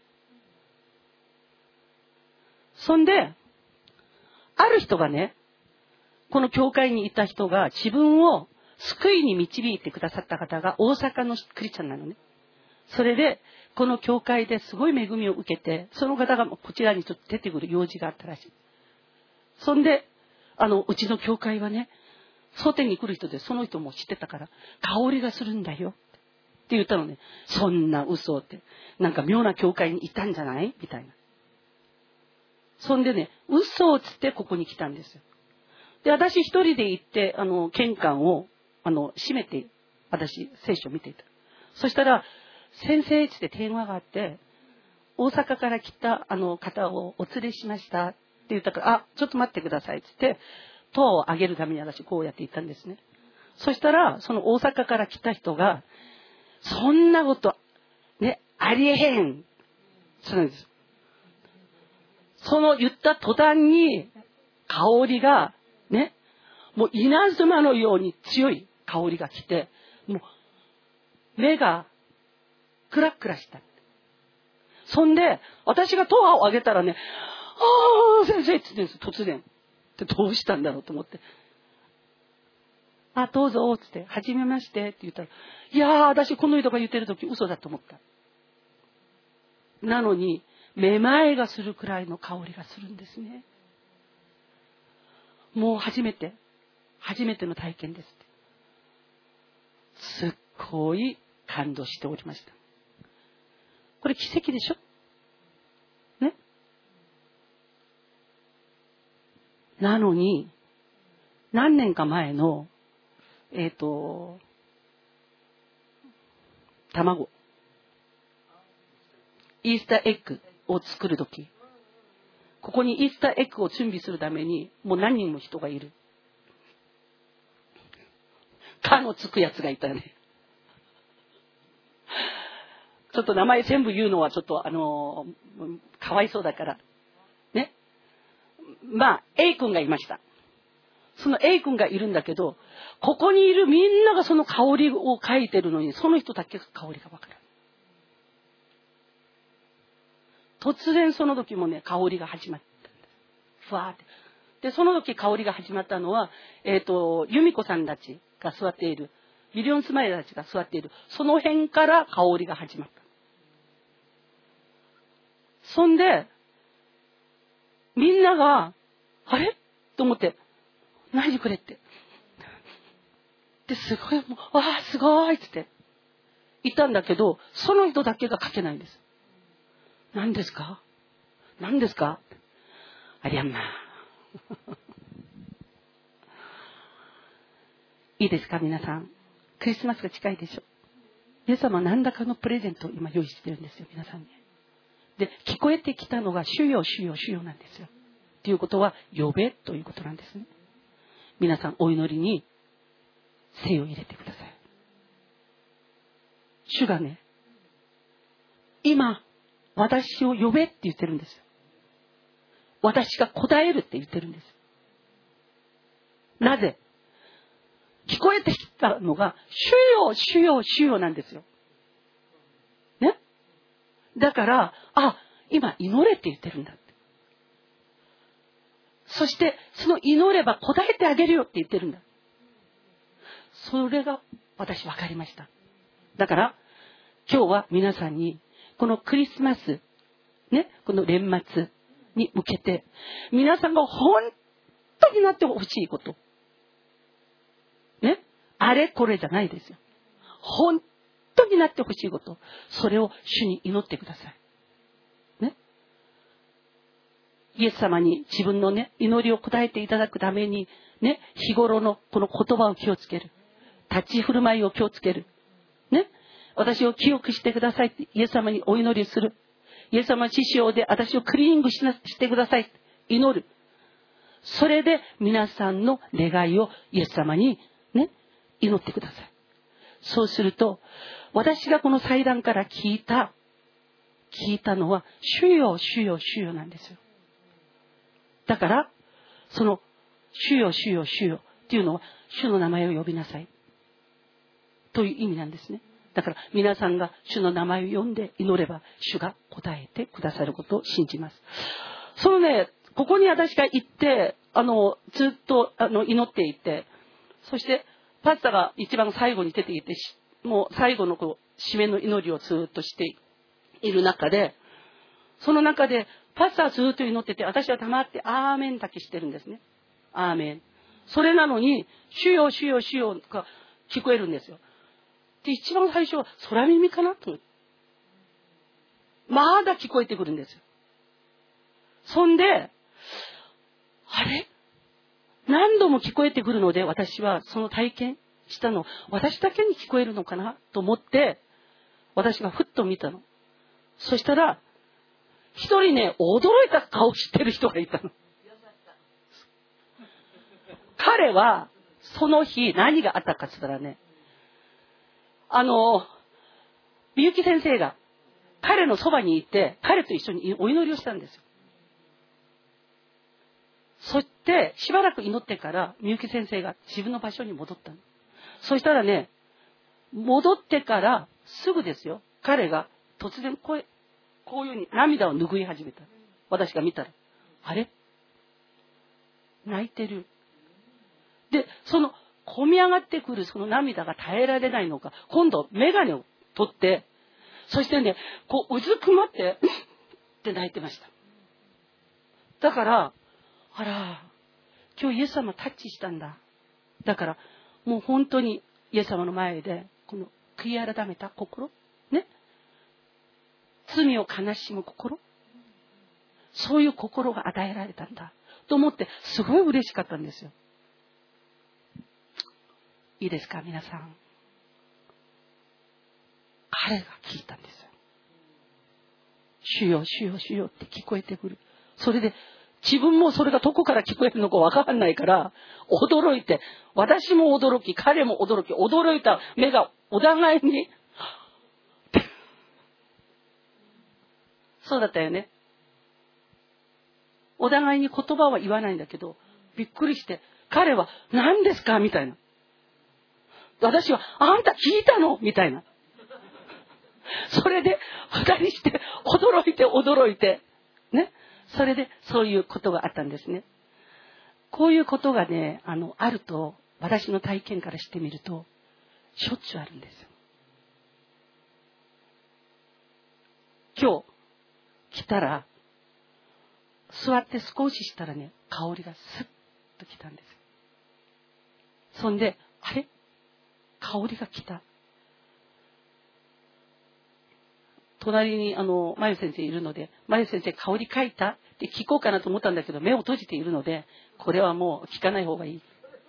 そんで、ある人がね、この教会にいた人が自分を救いに導いてくださった方が大阪のクリスチャンなのね。それで、この教会ですごい恵みを受けて、その方がこちらにちょっと出てくる用事があったらしい。そんで、あの、うちの教会はね、蒼天に来る人でその人も知ってたから、香りがするんだよ。って言ったのね。そんな嘘って。なんか妙な教会にいたんじゃないみたいな。そんでね、嘘をつってここに来たんですよ。で、私一人で行って、あの、玄関を、あの、閉めて、私、聖書を見ていた。そしたら、先生って電話があって、大阪から来た、あの、方をお連れしましたって言ったから、あ、ちょっと待ってくださいって言って、塔を上げるために私こうやって行ったんですね。そしたら、その大阪から来た人が、そんなこと、ね、ありえへん。そうなんです。その言った途端に、香りが、ね、もう稲妻のように強い香りが来て、もう、目が、クラクラした。そんで、私が塔を上げたらね、ああ、先生って言うんです、突然。で、どうしたんだろうと思って。あ、どうぞ、つって、はじめましてって言ったら、いやー、私この人が言ってる時嘘だと思った。なのに、めまいがするくらいの香りがするんですね。もう初めて、初めての体験ですって。すっごい感動しておりました。これ奇跡でしょ？ね？なのに、何年か前の、えっと、卵。イースターエッグを作るとき、ここにイースターエッグを準備するために、もう何人も人がいる。かのつくやつがいたよね。ちょっと名前全部言うのはちょっとあのー、かわいそうだから。ね。まあ、A 君がいました。その A 君がいるんだけど、ここにいるみんながその香りを嗅いでるのに、その人だけが香りがわからない。突然その時もね、香りが始まったんです。ふわーって。で、その時香りが始まったのは、えっと、由美子さんたちが座っている、ミリオンスマイルたちが座っている、その辺から香りが始まった。そんで、みんなが、あれと思って、何これって。で、すごい、もう、わあ、すごいって言って、いたんだけど、その人だけが書けないんです。何ですか？何ですか？ありゃんな。いいですか皆さん。クリスマスが近いでしょ。皆様何らかのプレゼントを今用意してるんですよ、皆さんに。で、聞こえてきたのが主よ、主よ、主よなんですよ。ということは、呼べということなんですね。皆さんお祈りに精を入れてください。主がね、今、私を呼べって言ってるんです。私が答えるって言ってるんです。なぜ？聞こえてたのが、主よ、主よ、主よなんですよ。ね。だから、あ、今祈れって言ってるんだって。そして、その祈れば答えてあげるよって言ってるんだ。それが私分かりました。だから、今日は皆さんに、このクリスマス、ね、この年末に向けて、皆さんが本当になってほしいこと。ね、あれこれじゃないですよ。本当になってほしいこと。それを主に祈ってください。ね。イエス様に自分のね、祈りを答えていただくために、ね、日頃のこの言葉を気をつける。立ち振る舞いを気をつける。ね。私を清くしてくださいってイエス様にお祈りする。イエス様師匠で私をクリーニングしなしてください。祈る。それで皆さんの願いをイエス様にね、祈ってください。そうすると、私がこの祭壇から聞いた、聞いたのは、主よ、主よ、主よなんですよ。だから、その、主よ、主よ、主よっていうのは、主の名前を呼びなさい。という意味なんですね。だから、皆さんが主の名前を呼んで祈れば、主が答えてくださることを信じます。そのね、ここに私が行って、あの、ずっと、あの、祈っていて、そして、パスタが一番最後に出ていて、もう最後のこう締めの祈りをずっとしている中で、その中で、パスタはずっと祈ってて、私は黙ってアーメンだけしてるんですね。アーメン。それなのに、主よ、主よ、主よが聞こえるんですよ。で、一番最初は空耳かなと思って。まだ聞こえてくるんですよ。そんで、あれ何度も聞こえてくるので、私はその体験したの、私だけに聞こえるのかなと思って、私がふっと見たの。そしたら、一人ね、驚いた顔してる人がいたの。彼は、その日何があったかって言ったらね、あの、みゆき先生が彼のそばにいて、彼と一緒にお祈りをしたんですよ。そして、しばらく祈ってから、みゆき先生が自分の場所に戻ったの。そしたらね、戻ってからすぐですよ。彼が突然こう、こういうふうに涙を拭い始めた。私が見たら。あれ？泣いてる。で、その、込み上がってくるその涙が耐えられないのか、今度、メガネを取って、そしてね、こう、うずくまって、って泣いてました。だから、あら、今日イエス様タッチしたんだ。だから、もう本当にイエス様の前で、この悔い改めた心、ね。罪を悲しむ心、そういう心が与えられたんだ。と思って、すごい嬉しかったんですよ。いいですか、皆さん。彼が聞いたんですよ。主よ、主よ、主よって聞こえてくる。それで、自分もそれがどこから聞こえるのかわかんないから、驚いて、私も驚き、彼も驚き、驚いた目がお互いに、そうだったよね。お互いに言葉は言わないんだけど、びっくりして、彼は何ですかみたいな。私は、あんた聞いたのみたいな。それで、二人して、驚いて驚いて、ね。それで、そういうことがあったんですね。こういうことがね、あの、あると、私の体験からしてみると、しょっちゅうあるんですよ。今日、来たら、座って少ししたらね、香りがスッと来たんです。そんで、あれ？香りが来た。隣に、あの、まゆ先生いるので、まゆ先生香り嗅いたって聞こうかなと思ったんだけど、目を閉じているので、これはもう聞かない方がいい。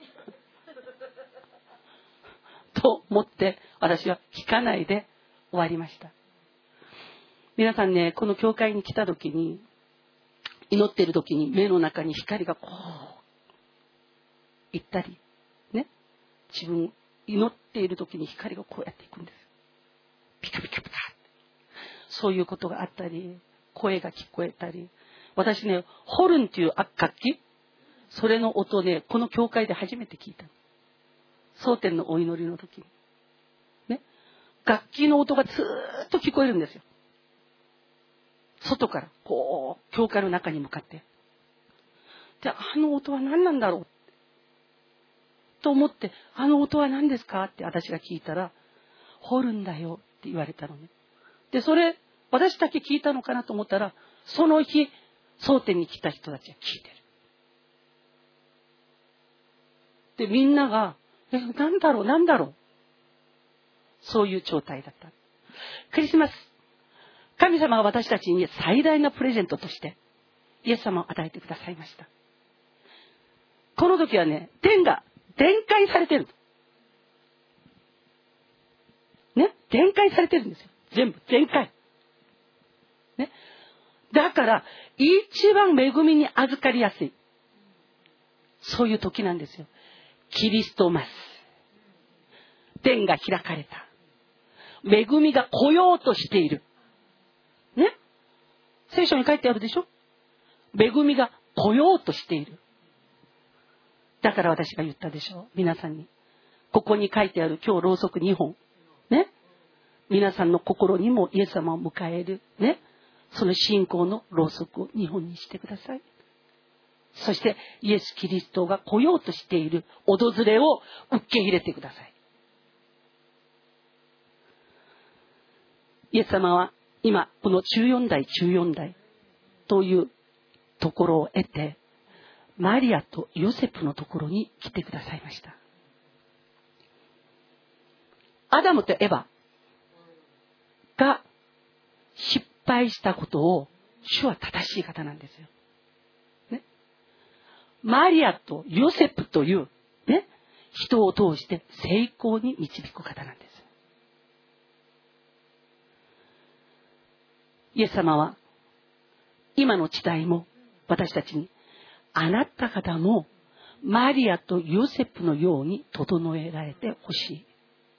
と思って、私は聞かないで終わりました。皆さんね、この教会に来た時に、祈っている時に目の中に光がこう、行ったり、ね。自分、祈っている時に光がこうやっていくんです。ピカピカピカ。そういうことがあったり、声が聞こえたり。私ね、ホルンっていう楽器、それの音ね、この教会で初めて聞いた。 蒼天のお祈りの時にね、楽器の音がずーっと聞こえるんですよ。外からこう教会の中に向かって、で、あの音は何なんだろうと思って、あの音は何ですかって私が聞いたら、ホルンだよって言われたのね。で、それ私だけ聞いたのかなと思ったら、その日蒼天に来た人たちが聞いてる。で、みんながえ、なんだろうなんだろう、そういう状態だった。クリスマス、神様が私たちに最大のプレゼントとしてイエス様を与えてくださいました。この時はね、天が全開されてるね、全開されてるんですよ。全部全開ね。だから一番恵みに預かりやすい、そういう時なんですよ。キリストマス、天が開かれた、恵みが来ようとしているね。聖書に書いてあるでしょ。恵みが来ようとしている。だから私が言ったでしょう、皆さんに。ここに書いてある今日ろうそくにほんね、皆さんの心にもイエス様を迎えるね、その信仰のろうそくをにほんにしてください。そしてイエス・キリストが来ようとしている訪れを受け入れてください。イエス様は今このじゅうよん代じゅうよん代というところを得て、マリアとヨセフのところに来てくださいました。アダムとエバが失敗したことを主は正しい方なんですよ、ね、マリアとヨセフという、ね、人を通して成功に導く方なんです。イエス様は今の時代も私たちに、あなた方もマリアとヨセフのように整えられてほしい。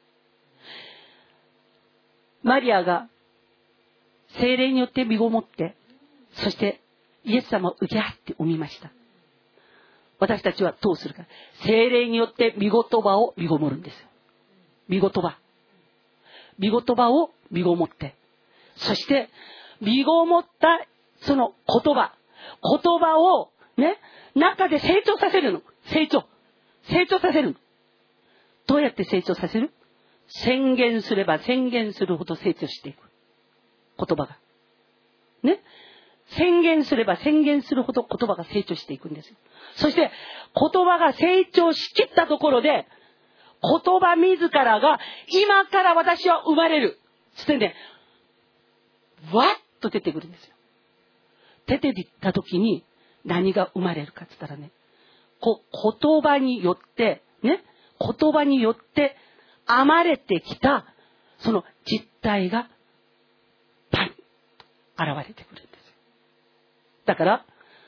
マリアが聖霊によって身ごもって、そしてイエス様を受け合って産みました。私たちはどうするか。聖霊によって御言葉を身ごもるんですよ。御言葉。御言葉を身ごもって、そして身ごもったその言葉、言葉をね、中で成長させるの。成長。成長させるの。どうやって成長させる？宣言すれば宣言するほど成長していく。言葉が。ね。宣言すれば宣言するほど言葉が成長していくんですよ。そして言葉が成長しきったところで、言葉自らが今から私は生まれる。そしてね、わっと出てくるんですよ。出てきた時に何が生まれるかって言ったらね、こう言葉によってね、言葉によって編まれてきたその実体がパンと現れてくるんですよ。だから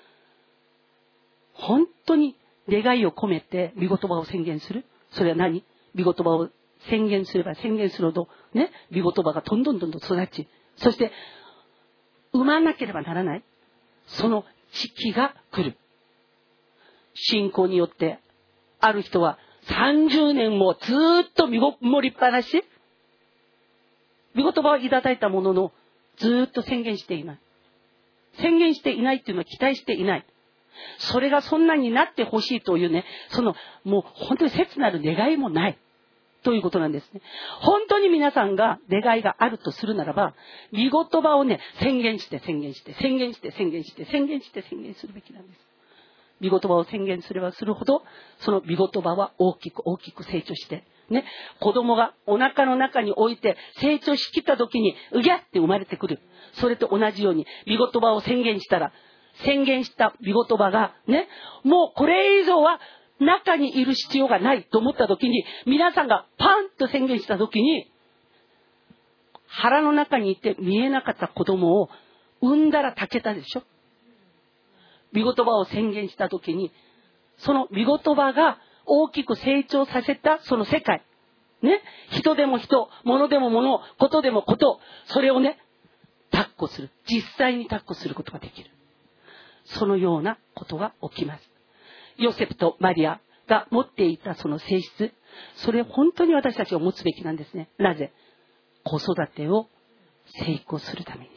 本当に願いを込めて御言葉を宣言する。それは何？御言葉を宣言すれば宣言するほどね、御言葉がどんどんどんどん育ち、そして生まなければならないその時期が来る。信仰によってある人はさんじゅうねんもずっと身ごもりっぱなし、御言葉をいただいたもののずっと宣言していない。宣言していないっていうのは期待していない。それがそんなになってほしいというね、そのもう本当に切なる願いもないということなんですね。本当に皆さんが願いがあるとするならば、御言葉をね、宣言して宣言して宣言して宣言して宣言して宣言するべきなんです。御言葉を宣言すればするほど、その御言葉は大きく大きく成長してね、子供がお腹の中に置いて成長しきった時にうぎゃって生まれてくる。それと同じように御言葉を宣言したら、宣言した御言葉がね、もうこれ以上は中にいる必要がないと思った時に、皆さんがパンと宣言した時に、腹の中にいて見えなかった子供を産んだら炊けたでしょ。御言葉を宣言した時に、その御言葉が大きく成長させたその世界ね、人でも人、物でも物、ことでもこと、それをね、抱っこする、実際に抱っこすることができる。そのようなことが起きます。ヨセフとマリア、 が持っていたその性質、それを本当に私たちが持つべきなんですね。なぜ？子育てを成功するためにです。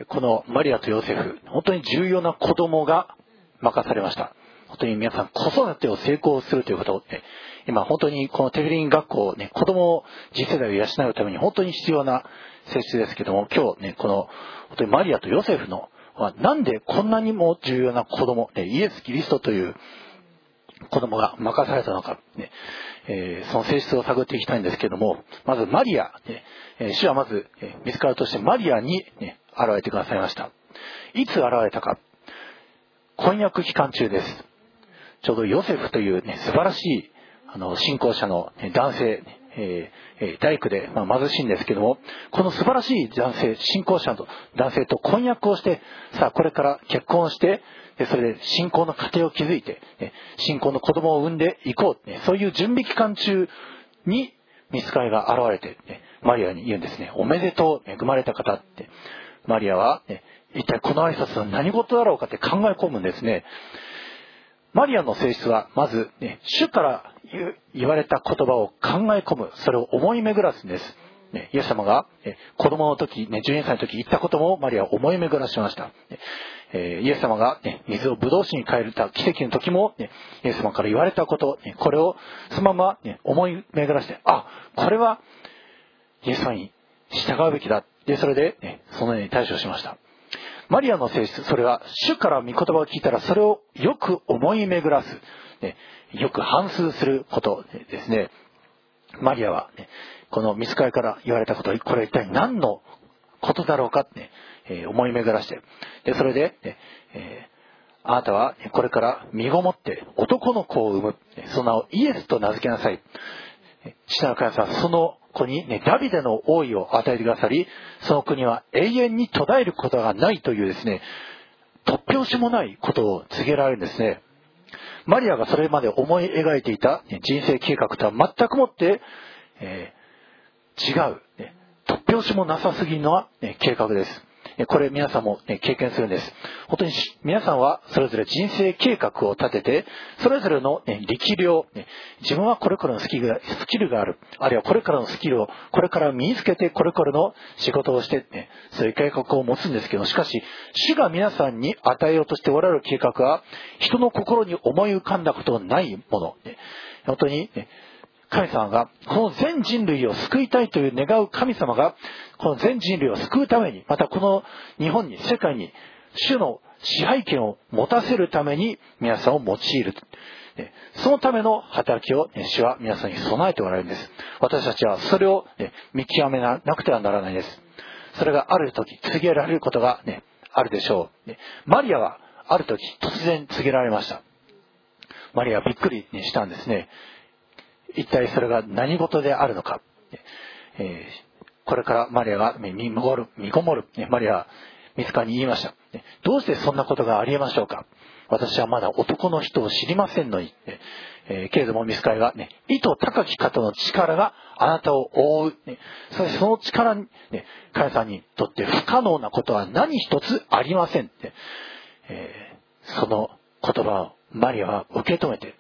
このマリアとヨセフ、本当に重要な子供が任されました。本当に皆さん、子育てを成功するということを、ね、今本当にこのテフリン学校を、ね、子供を次世代を養うために本当に必要な性質ですけども、今日ね、この本当にマリアとヨセフのなんでこんなにも重要な子供、ね、イエス・キリストという子供が任されたのか、ねえー、その性質を探っていきたいんですけども、まずマリア、ねえー、主はまず、えー、見つかるとしてマリアに、ね、現れてくださいました。いつ現れたか、婚約期間中です。ちょうどヨセフという、ね、素晴らしいあの信仰者の、ね、男性、えー、大工で、まあ、貧しいんですけども、この素晴らしい男性、信仰者の男性と婚約をして、さあこれから結婚して、それで信仰の家庭を築いて、ね、信仰の子供を産んでいこう、ね、そういう準備期間中に御使いが現れて、ね、マリアに言うんですね。おめでとう、恵まれた方って。マリアは、ね、一体この挨拶は何事だろうかって考え込むんですね。マリアの性質はまず、ね、主から言われた言葉を考え込む、それを思い巡らすんです。ね、イエス様が、ね、子供の時、ね、じゅうにさいの時言ったこともマリアは思い巡らしました。ねえー、イエス様が、ね、水をブドウ酒に変えた奇跡の時も、ね、イエス様から言われたこと、ね、これをそのまま、ね、思い巡らして、あ、これはイエス様に従うべきだ。で、それで、ね、そのように対処しました。マリアの性質、それは主から御言葉を聞いたらそれをよく思い巡らす、ね、よく反芻することですね。マリアは、ね、この御使いから言われたこと、これは一体何のことだろうかって、ねえー、思い巡らして、でそれで、ねえー、あなたはこれから身ごもって男の子を産む、その名をイエスと名付けなさい。父なる神様はその子に、ね、ダビデの王位を与えてくださり、その国は永遠に途絶えることがないというですね、突拍子もないことを告げられるんですね。マリアがそれまで思い描いていた人生計画とは全くもって、えー、違う、ね、突拍子もなさすぎの、ね、計画です。これ皆さんも、ね、経験するんです。本当に皆さんはそれぞれ人生計画を立てて、それぞれの、ね、力量、ね、自分はこれからのスキルが、スキルがある、あるいはこれからのスキルをこれから身につけてこれからの仕事をして、ね、そういう計画を持つんですけど、しかし主が皆さんに与えようとしておられる計画は人の心に思い浮かんだことのないもの、ね、本当に、ね、神様がこの全人類を救いたいという願う神様がこの全人類を救うために、またこの日本に世界に主の支配権を持たせるために皆さんを用いる、そのための働きを主は皆さんに備えておられるんです。私たちはそれを見極めなくてはならないです。それがある時告げられることが、ね、あるでしょう。マリアはある時突然告げられました。マリアはびっくりしたんですね。一体それが何事であるのか、えー、これからマリアが身ごもる、身ごもる、マリアは御使いに言いました。どうしてそんなことがありえましょうか。私はまだ男の人を知りませんのに、えー、けれども御使いが、ね、意図高き方の力があなたを覆う、ね、そしてその力に、ね、神様にとって不可能なことは何一つありませんって、えー、その言葉をマリアは受け止めて、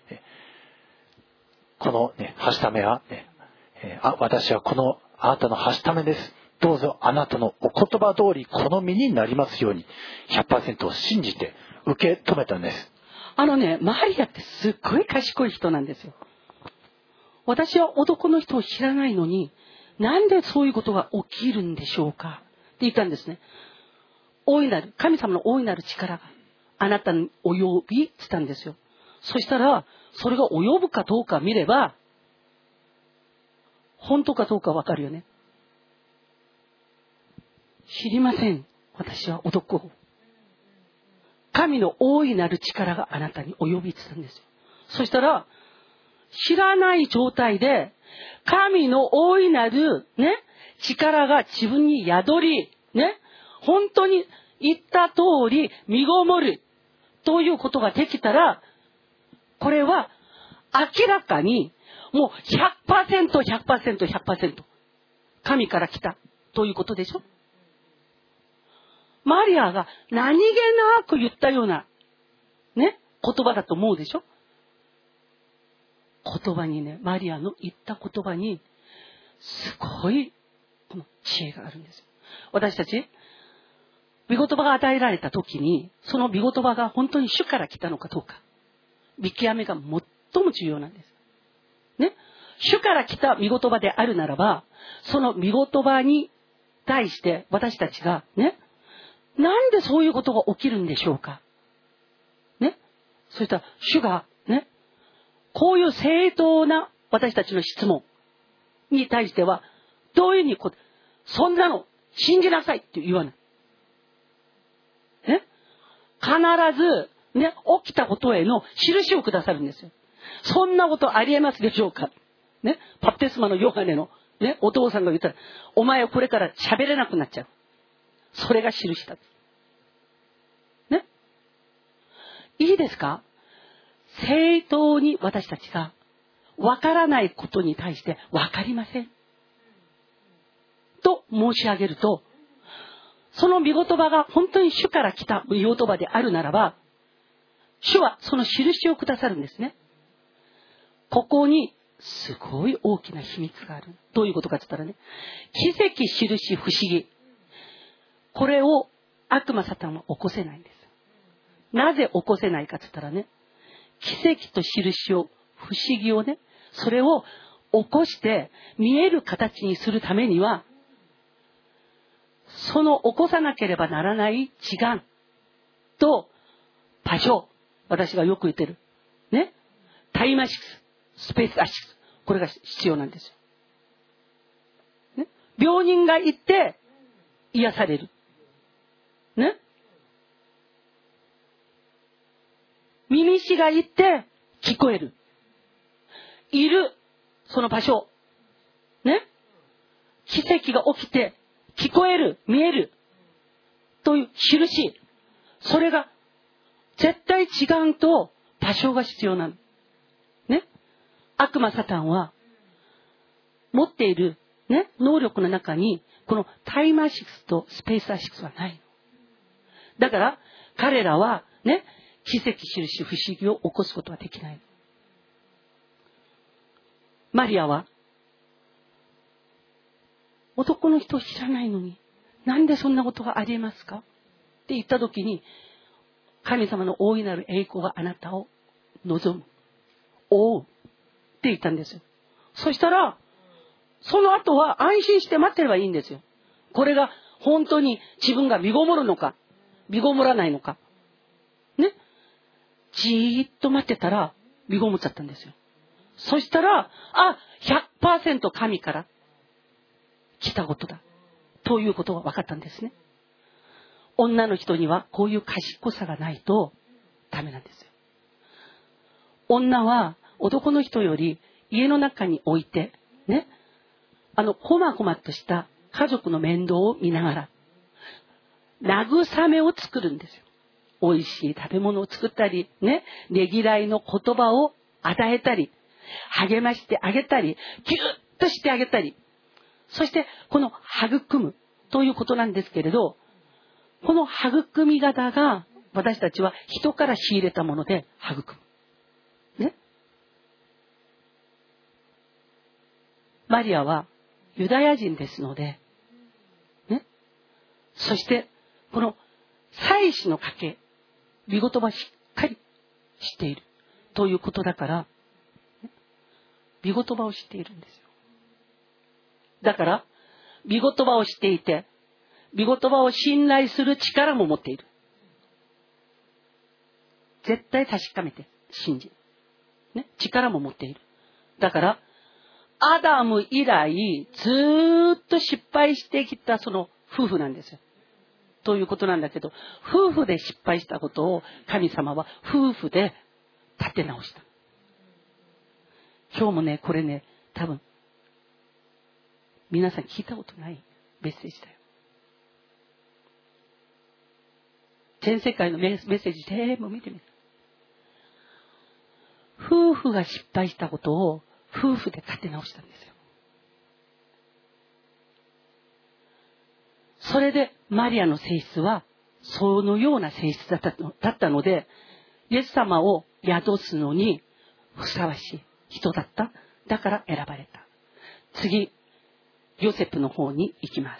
この、ね、はしためは、ねえー、あ私はこのあなたのはしためです。どうぞあなたのお言葉通りこの身になりますように ひゃくパーセント を信じて受け止めたんです。 あのね、マリアってすっごい賢い人なんですよ。私は男の人を知らないのに、なんでそういうことが起きるんでしょうかって言ったんですね。大いなる、神様の大いなる力があなたに及びって言ったんですよ。そしたら、それが及ぶかどうか見れば、本当かどうかわかるよね。知りません。私は男を。神の大いなる力があなたに及びって言ったんですよ。そしたら、知らない状態で、神の大いなるね、力が自分に宿り、ね、本当に言った通り身ごもるということができたら、これは明らかにもう ひゃくパーセント、ひゃくパーセント、ひゃくパーセント 神から来たということでしょ。マリアが何気なく言ったようなね、 言葉だと思うでしょ。言葉にね、マリアの言った言葉にすごいこの知恵があるんですよ。私たち御言葉が与えられた時に、その御言葉が本当に主から来たのかどうか、見極めが最も重要なんですね。主から来た御言葉であるならば、その御言葉に対して私たちがね、なんでそういうことが起きるんでしょうかね。そういった主がね、こういう正当な私たちの質問に対しては、どういうふうにこ、そんなの信じなさいって言わない。ね。必ず、ね、起きたことへの印をくださるんですよ。そんなことありえますでしょうかね。バプテスマのヨハネの、ね、お父さんが言ったら、お前はこれから喋れなくなっちゃう。それが印だ。ね。いいですか？正当に私たちがわからないことに対してわかりませんと申し上げると、その御言葉が本当に主から来た御言葉であるならば、主はその印をくださるんですね。ここにすごい大きな秘密がある。どういうことかって言ったらね、奇跡、印、不思議、これを悪魔サタンは起こせないんです。なぜ起こせないかって言ったらね、奇跡と印を、不思議をね、それを起こして見える形にするためには、その起こさなければならない時間と場所、私がよく言ってるね、タイムアシクス、スペースアシクス、これが必要なんですよ、ね、病人が行って癒されるね、耳師が行って聞こえる、いるその場所ね、奇跡が起きて聞こえる、見えるという印、それが絶対時間と場所が必要なのね。悪魔サタンは持っているね、能力の中にこのタイムアシクスとスペースアシクスはないの。だから彼らはね、奇跡、印、不思議を起こすことはできない。マリアは男の人を知らないのに、なんでそんなことがありえますかって言ったときに、神様の大いなる栄光があなたを望む、覆うって言ったんですよ。そしたらその後は安心して待ってればいいんですよ。これが本当に自分が身ごもるのか身ごもらないのかね、じーっと待ってたら身ごもっちゃったんですよ。そしたら、あ、ひゃくパーセント 神から来たことだということが分かったんですね。女の人にはこういう賢さがないとダメなんですよ。女は男の人より家の中に置いてね、あのこまこまとした家族の面倒を見ながら慰めを作るんですよ。美味しい食べ物を作ったりね、ねぎらいの言葉を与えたり、励ましてあげたり、ギュッとしてあげたり、そしてこの育むということなんですけれど、この育み方が私たちは人から仕入れたもので育むね。マリアはユダヤ人ですのでね、そしてこの祭司の家系、御言葉をしっかり知っているということだから、御言葉を知っているんですよ。だから御言葉を知っていて、御言葉を信頼する力も持っている。絶対確かめて信じる、ね、力も持っている。だからアダム以来ずーっと失敗してきたその夫婦なんですよ。ということなんだけど、夫婦で失敗したことを神様は夫婦で立て直した。今日もね、これね、多分皆さん聞いたことないメッセージだよ。全世界のメッセージ全部見てみる。夫婦が失敗したことを夫婦で立て直したんですよ。それでマリアの性質はそのような性質だったの、だったので、 イエス様を宿すのにふさわしい人だった。だから選ばれた。次、ヨセフの方に行きます。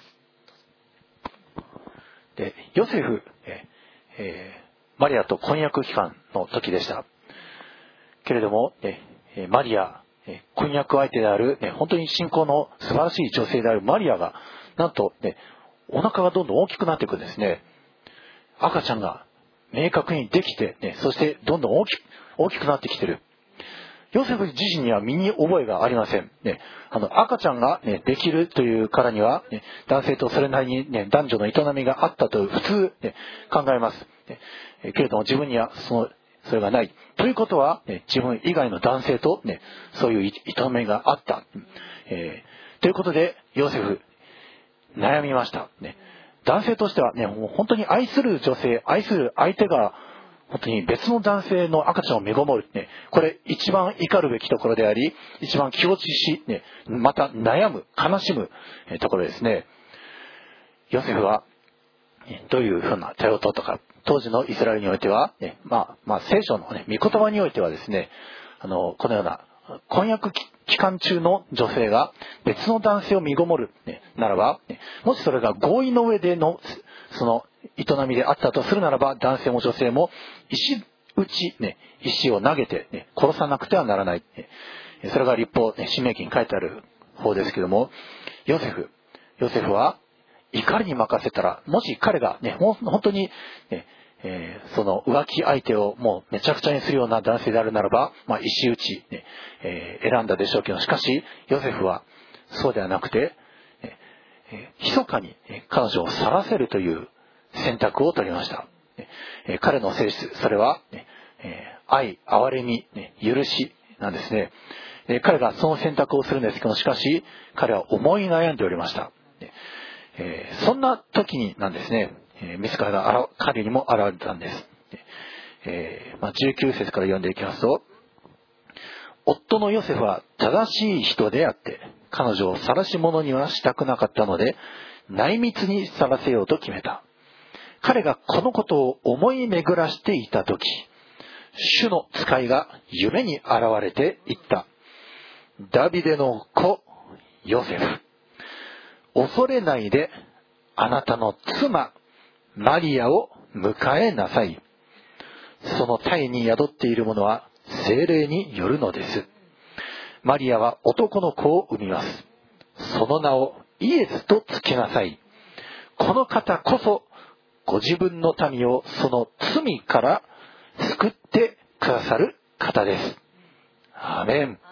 でヨセフ、ええー、マリアと婚約期間の時でしたけれども、えマリア、え婚約相手である、ね、本当に信仰の素晴らしい女性であるマリアがなんと、ね、お腹がどんどん大きくなっていくんですね。赤ちゃんが明確にできて、ね、そしてどんどん大き大きくなってきている。ヨセフ自身には身に覚えがありません、ね、あの赤ちゃんが、ね、できるというからには、ね、男性とそれなりに、ね、男女の営みがあったと普通、ね、考えます、ね、けれども自分にはそのそれがないということは、ね、自分以外の男性と、ね、そういう営みがあった、えー、ということでヨセフ悩みました、ね、男性としては、ね、もう本当に愛する女性、愛する相手が本当に別の男性の赤ちゃんを身ごもる、ね、これ一番怒るべきところであり、一番気落ちし、ね、また悩む悲しむところですね。ヨセフはどういうふうな対応を取ったか。当時のイスラエルにおいては、ね、まあ、まあ聖書の、ね、御言葉においてはですね、あのこのような婚約期間中の女性が別の男性を身ごもる、ね、ならば、ね、もしそれが合意の上でのその営みであったとするならば、男性も女性も石打ち、ね、石を投げて、ね、殺さなくてはならない、ね、それが律法、ね、申命記に書いてある方ですけども、ヨセフヨセフは怒りに任せたら、もし彼が、ね、本当に、ねえー、その浮気相手をもうめちゃくちゃにするような男性であるならば、まあ、石打ち、ねえー、選んだでしょうけど、しかしヨセフはそうではなくて、えー、密かに彼女を晒せるという選択を取りました。えー、彼の性質、それは、ねえー、愛、憐れみ、ね、許しなんですね。えー、彼がその選択をするんですけど、しかし彼は思い悩んでおりました。えー、そんな時になんですね、えー、自らが彼にも現れたんです。えーまあ、じゅうきゅう節から読んでいきますと、夫のヨセフは正しい人であって彼女を晒し者にはしたくなかったので、内密に晒せようと決めた。彼がこのことを思い巡らしていた時、主の使いが夢に現れて言った。ダビデの子ヨセフ、恐れないであなたの妻マリアを迎えなさい。その胎に宿っているものは聖霊によるのです。マリアは男の子を産みます。その名をイエスとつけなさい。この方こそご自分の民をその罪から救ってくださる方です。アーメン。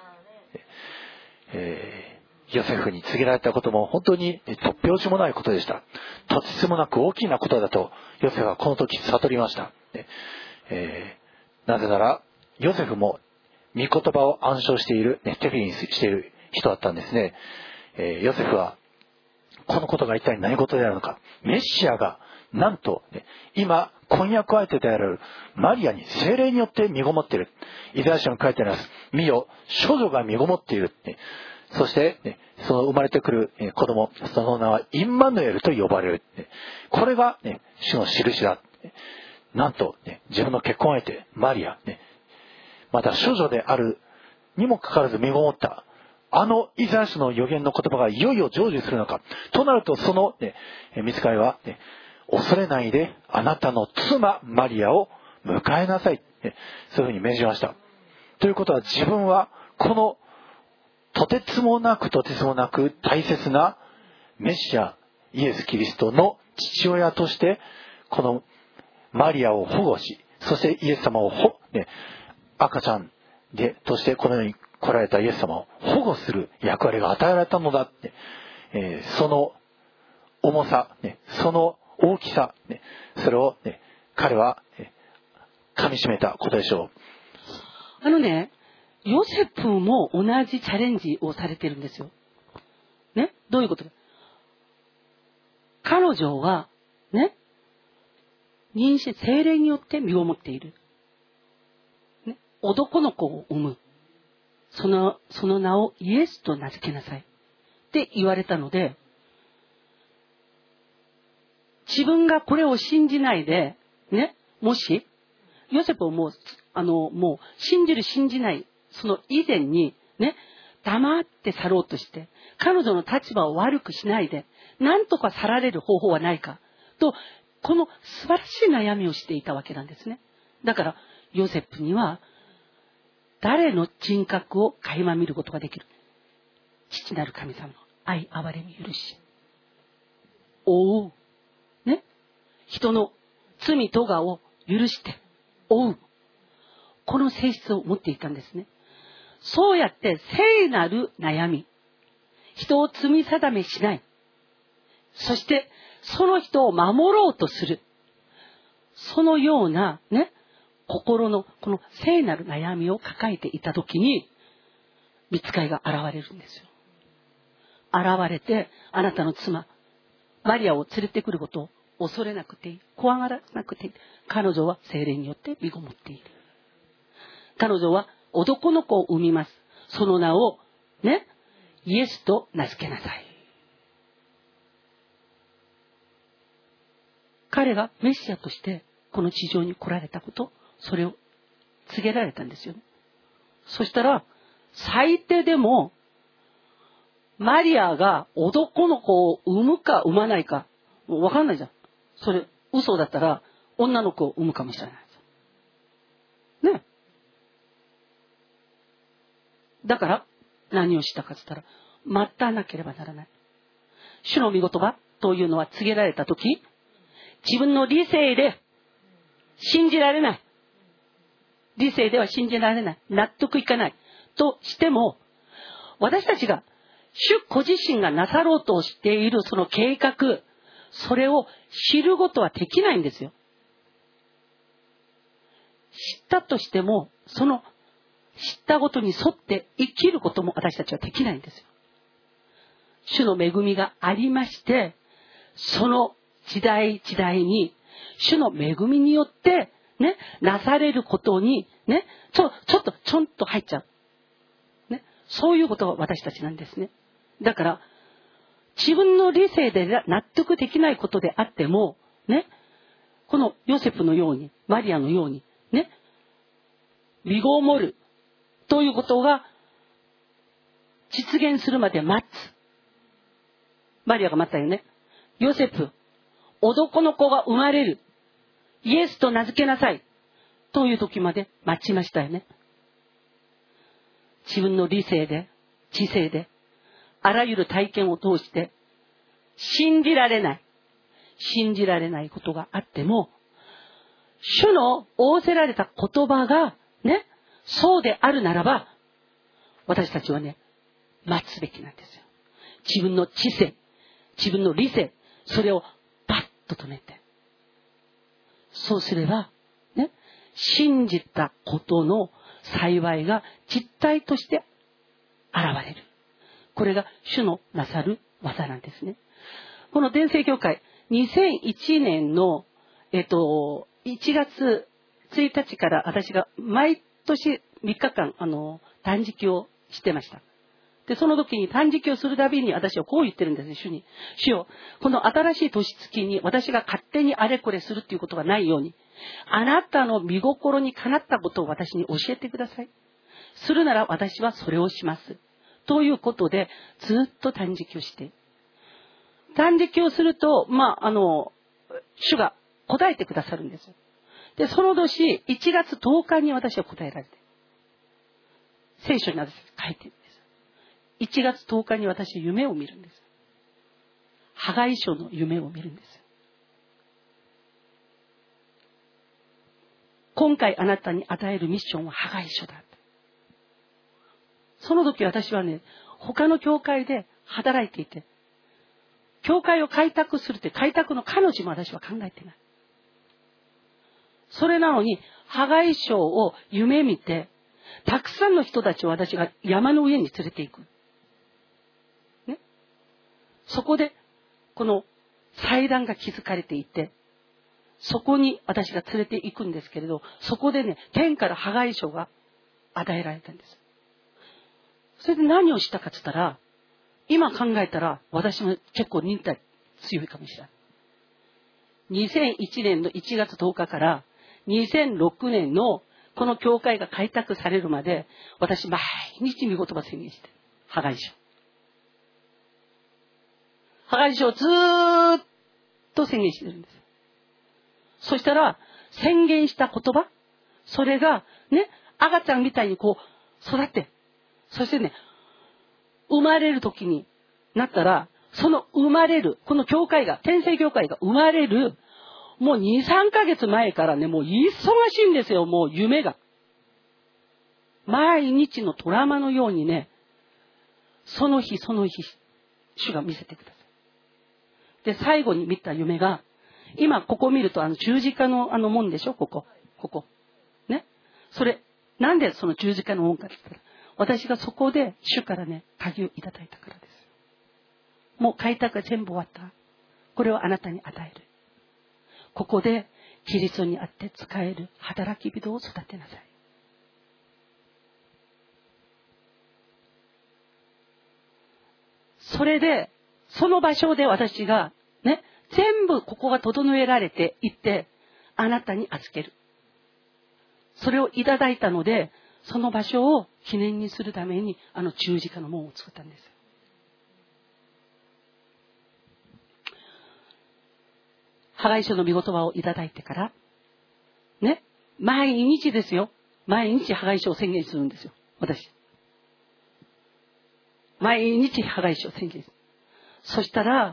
えーヨセフに告げられたことも本当に突拍子もないことでした。とてつもなく大きなことだとヨセフはこの時悟りました。えー、なぜならヨセフも御言葉を暗唱している、ね、手振りにしている人だったんですね。えー、ヨセフはこのことが一体何事であるのか。メシアがなんと、ね、今婚約相手であるマリアに聖霊によって身ごもっている。イザヤ書に書いてあります。見よ、処女が身ごもっている。ね、そして、ね、その生まれてくる子供、その名はインマヌエルと呼ばれる。これが、ね、主の印だ。なんと、ね、自分の結婚相手マリア、ね、また処女であるにもかかわらず身ごもったあのイザヤ書の預言の言葉がいよいよ成就するのかとなると、その、ね、御使いは、ね、恐れないであなたの妻マリアを迎えなさい、ね、そういうふうに命じました。ということは、自分はこのとてつもなくとてつもなく大切なメシアイエス・キリストの父親としてこのマリアを保護し、そしてイエス様をほ、ね、赤ちゃんでとしてこの世に来られたイエス様を保護する役割が与えられたのだって、えー、その重さ、ね、その大きさ、ね、それを、ね、彼は、ね、噛み締めたことでしょう。あのね、ヨセフも同じチャレンジをされてるんですよ。ね、どういうことか。彼女はね、妊娠、聖霊によって身ごもっている。ね、男の子を産む。その、その名をイエスと名付けなさい。って言われたので、自分がこれを信じないで、ね、もし、 ヨセフをもう、あの、もう信じる信じない、その以前にね、黙って去ろうとして、彼女の立場を悪くしないで、なんとか去られる方法はないか、と、この素晴らしい悩みをしていたわけなんですね。だから、ヨセフには、誰の人格を垣間見ることができる。父なる神様の愛、憐れみ、許し。覆う。ね。人の罪、咎を許して覆う。この性質を持っていたんですね。そうやって聖なる悩み。人を罪定めしない。そして、その人を守ろうとする。そのようなね、心のこの聖なる悩みを抱えていたときに、御使いが現れるんですよ。現れて、あなたの妻、マリアを連れてくることを恐れなくていい。怖がらなくていい。彼女は聖霊によって身ごもっている。彼女は男の子を産みます。その名を、ね、イエスと名付けなさい。彼がメシアとしてこの地上に来られたこと、それを告げられたんですよね。そしたら、最低でも、マリアが男の子を産むか産まないか、わかんないじゃん。それ、嘘だったら、女の子を産むかもしれない。ね。だから、何をしたかって言ったら、待たなければならない。主の御言葉というのは告げられたとき、自分の理性で信じられない。理性では信じられない。納得いかない。としても、私たちが、主ご自身がなさろうとしているその計画、それを知ることはできないんですよ。知ったとしても、その知ったことに沿って生きることも私たちはできないんですよ。主の恵みがありまして、その時代時代に、主の恵みによって、ね、なされることに、ね、ちょ、ちょっと、ちょんと入っちゃう。ね、そういうことが私たちなんですね。だから、自分の理性で納得できないことであっても、ね、このヨセフのように、マリアのように、ね、身ごもるということが実現するまで待つ。マリアが待ったよね。ヨセフ、男の子が生まれる。イエスと名付けなさい。という時まで待ちましたよね。自分の理性で、知性で、あらゆる体験を通して、信じられない。信じられないことがあっても、主の仰せられた言葉が、ね、そうであるならば、私たちはね、待つべきなんですよ。自分の知性、自分の理性、それをバッと止めて。そうすれば、ね、信じたことの幸いが実体として現れる。これが主のなさる技なんですね。この伝聖教会、にせんいちねんの、えっと、いちがつついたちから私が毎年みっかかん、あの、断食をしてました。で、その時に断食をするたびに私はこう言ってるんですね、主に。主よ、この新しい年月に私が勝手にあれこれするっていうことがないように、あなたの御心にかなったことを私に教えてください。するなら私はそれをします。ということで、ずっと断食をして。断食をすると、まあ、あの、主が答えてくださるんですよ。で、その年、いちがつとおかに私は答えられて。聖書に私書いてるんです。いちがつとおかに私は夢を見るんです。ハガイ書の夢を見るんです。今回あなたに与えるミッションはハガイ書だ。その時私はね、他の教会で働いていて、教会を開拓するって開拓の彼女も私は考えてない。それなのに、ハガイ書を夢見て、たくさんの人たちを私が山の上に連れて行く。ね。そこで、この祭壇が築かれていて、そこに私が連れて行くんですけれど、そこでね、天からハガイ書が与えられたんです。それで何をしたかって言ったら、今考えたら私も結構忍耐強いかもしれない。にせんいちねんのいちがつとおかからにせんろくねんのこの教会が開拓されるまで、私毎日御言葉宣言して、破壊書。破壊書をずーっと宣言してるんです。そしたら、宣言した言葉、それがね、赤ちゃんみたいにこう育って、そしてね、生まれる時になったら、その生まれる、この教会が、天聖教会が生まれる、もうに、さんかげつまえからね、もう忙しいんですよ、もう夢が。毎日のドラマのようにね、その日その日、主が見せてください。で、最後に見た夢が、今ここ見るとあの十字架のあの門でしょ、ここ。ここ。ね。それ、なんでその十字架の門かって言ったら、私がそこで主からね、鍵をいただいたからです。もう開拓が全部終わった。これをあなたに与える。ここでキリストにあって使える働き人を育てなさい。それで、その場所で私がね、全部ここが整えられていって、あなたに預ける。それをいただいたので、その場所を記念にするために、あの十字架の門を作ったんですよ。破壊書の御言葉をいただいてから、ね、毎日ですよ。毎日破壊書を宣言するんですよ。私。毎日破壊書を宣言する。そしたら、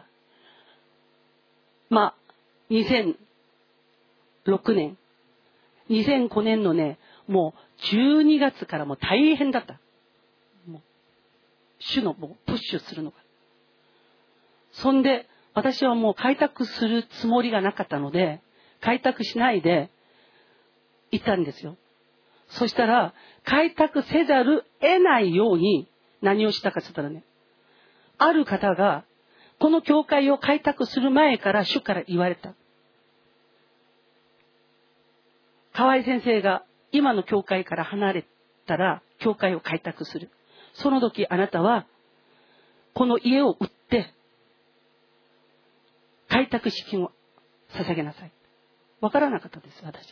まあ、にせんろくねん、にせんごねんのね、もうじゅうにがつからもう大変だった。もう主のもうプッシュするのが。そんで、私はもう開拓するつもりがなかったので、開拓しないで行ったんですよ。そしたら、開拓せざる得ないように何をしたかって言ったらね、ある方が、この教会を開拓する前から主から言われた。河合先生が今の教会から離れたら、教会を開拓する。その時あなたは、この家を売って、開拓資金を捧げなさい。わからなかったです、私。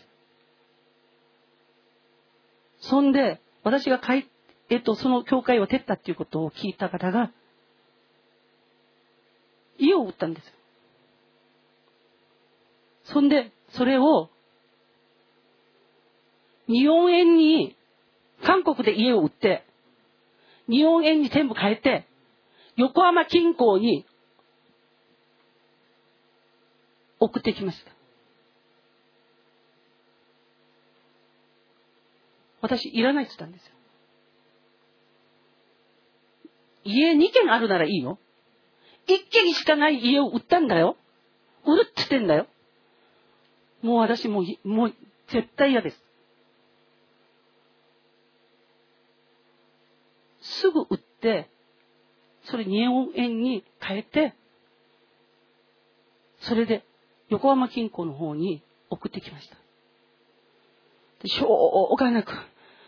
そんで、私がかい、えっと、その教会を撤ったっていうことを聞いた方が、家を売ったんですよ。そんで、それを、日本円に、韓国で家を売って、日本円に全部変えて、横浜金庫に送ってきました。私、いらないって言ったんですよ。家にけんあるならいいよ。いっけんしかない家を売ったんだよ。売るって言ってんだよ。もう私もう、もう絶対嫌です。すぐ売って、それ日本円に変えて、それで横浜金庫の方に送ってきました。でしょうがなく、は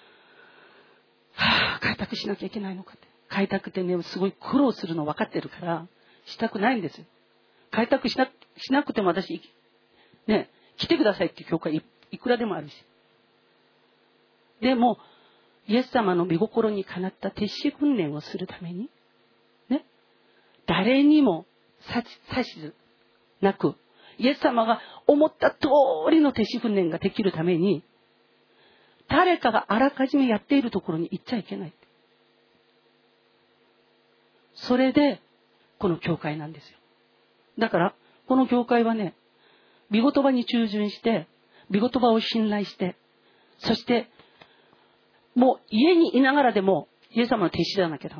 あ、開拓しなきゃいけないのかって。開拓ってね、すごい苦労するの分かってるから、したくないんですよ。開拓しな、しなくても私、ね、来てくださいっていう教会 い, いくらでもあるし。でも、イエス様の御心にかなった徹子訓練をするために、ね、誰にも指図なく、イエス様が思った通りの徹子訓練ができるために、誰かがあらかじめやっているところに行っちゃいけない。それで、この教会なんですよ。だから、この教会はね、御言葉に忠順して、御言葉を信頼して、そして、もう家にいながらでも、イエス様の弟子ではなきゃだ。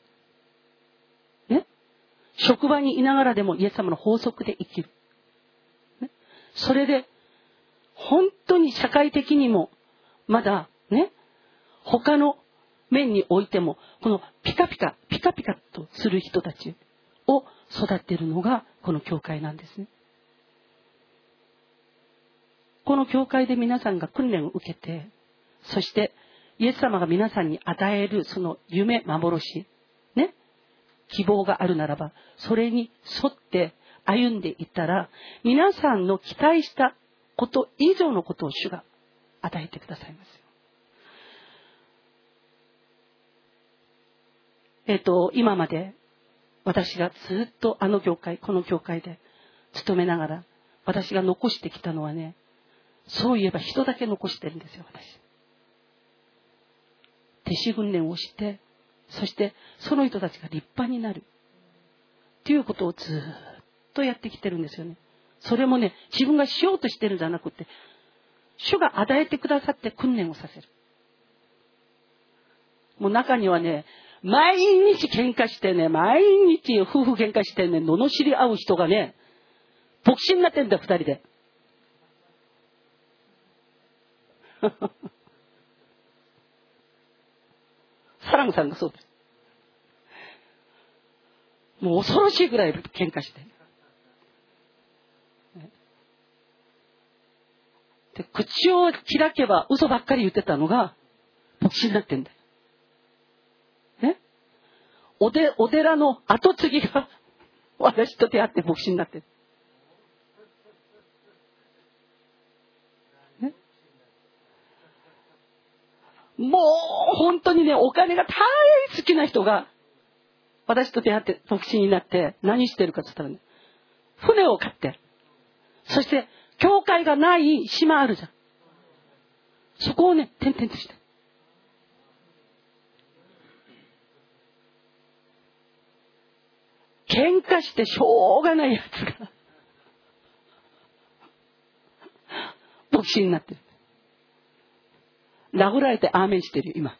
ね。職場にいながらでも、イエス様の法則で生きる。ね。それで、本当に社会的にも、まだ、ね、他の面においても、このピカピカ、ピカピカとする人たちを育てるのが、この教会なんですね。この教会で皆さんが訓練を受けて、そして、イエス様が皆さんに与えるその夢、幻、ね、希望があるならば、それに沿って歩んでいったら、皆さんの期待したこと以上のことを主が与えてくださいますよ。えっと、今まで私がずっとあの教会、この教会で勤めながら、私が残してきたのはね、そういえば人だけ残してるんですよ、私。弟子訓練をして、そしてその人たちが立派になる。っていうことをずっとやってきてるんですよね。それもね、自分がしようとしてるんじゃなくて、主が与えてくださって訓練をさせる。もう中にはね、毎日喧嘩してね、毎日夫婦喧嘩してね、罵り合う人がね、牧師になってんだよ、二人で。サラムさんがそうです。もう恐ろしいぐらい喧嘩して。で、口を開けば嘘ばっかり言ってたのが、牧師になってんだよ。ね、おで、お寺の後継ぎが私と出会って牧師になってる。ね、もう本当にね、お金が大好きな人が私と出会って牧師になって何してるかって言ったらね、船を買って、そして教会がない島あるじゃん。そこをね、転々として。喧嘩してしょうがないやつが牧師になってる。殴られてアーメンしてるよ今。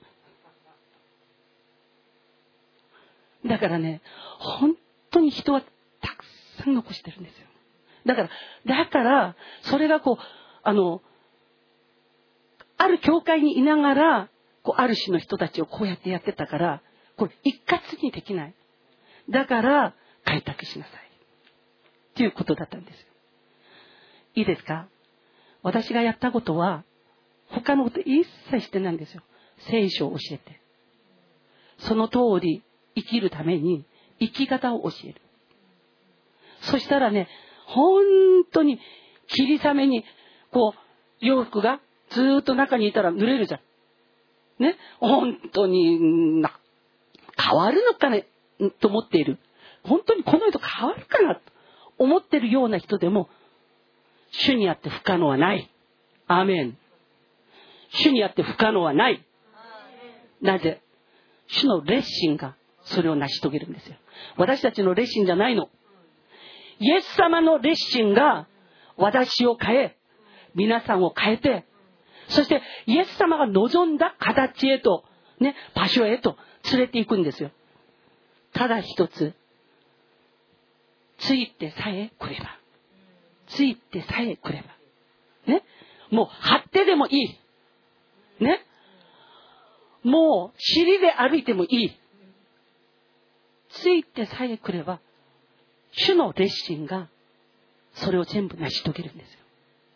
だからね、本当に人はたくさん残してるんですよ。だからだからそれがこうあのある教会にいながらこうある種の人たちをこうやってやってたから、これ一括にできない。だから開拓しなさいっていうことだったんですよ。いいですか？私がやったことは他のこと一切してないんですよ。聖書を教えて、その通り生きるために生き方を教える。そしたらね、本当に霧雨にこう洋服がずーっと中にいたら濡れるじゃんね。本当にな変わるのかねと思っている。本当にこの人変わるかなと思ってるような人でも、主にあって不可能はない。アーメン。主にあって不可能はない。なぜ？主の烈心がそれを成し遂げるんですよ。私たちの烈心じゃないの。イエス様の烈心が私を変え、皆さんを変えて、そしてイエス様が望んだ形へと、ね、場所へと連れて行くんですよ。ただ一つ、ついてさえくれば、ついてさえくれば、ね、もう張ってでもいい、ね、もう尻で歩いてもいい、ついてさえくれば、主の烈心がそれを全部成し遂げるんですよ。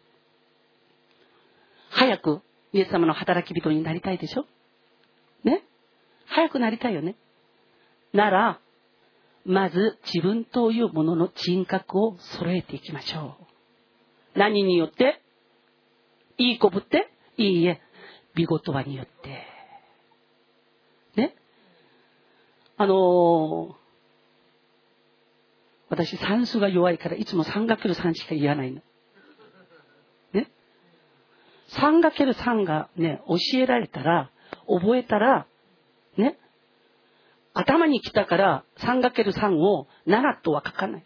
早くイエス様の働き人になりたいでしょね、早くなりたいよね。ならまず自分というものの人格を揃えていきましょう。何によって？いい子ぶって？いいえ、御言葉によってね。あのー、私算数が弱いからいつも さんかけるさん しか言わないのね。さんかけるさん がね教えられたら覚えたらね、頭に来たから さんかけるさん をななとは書かない。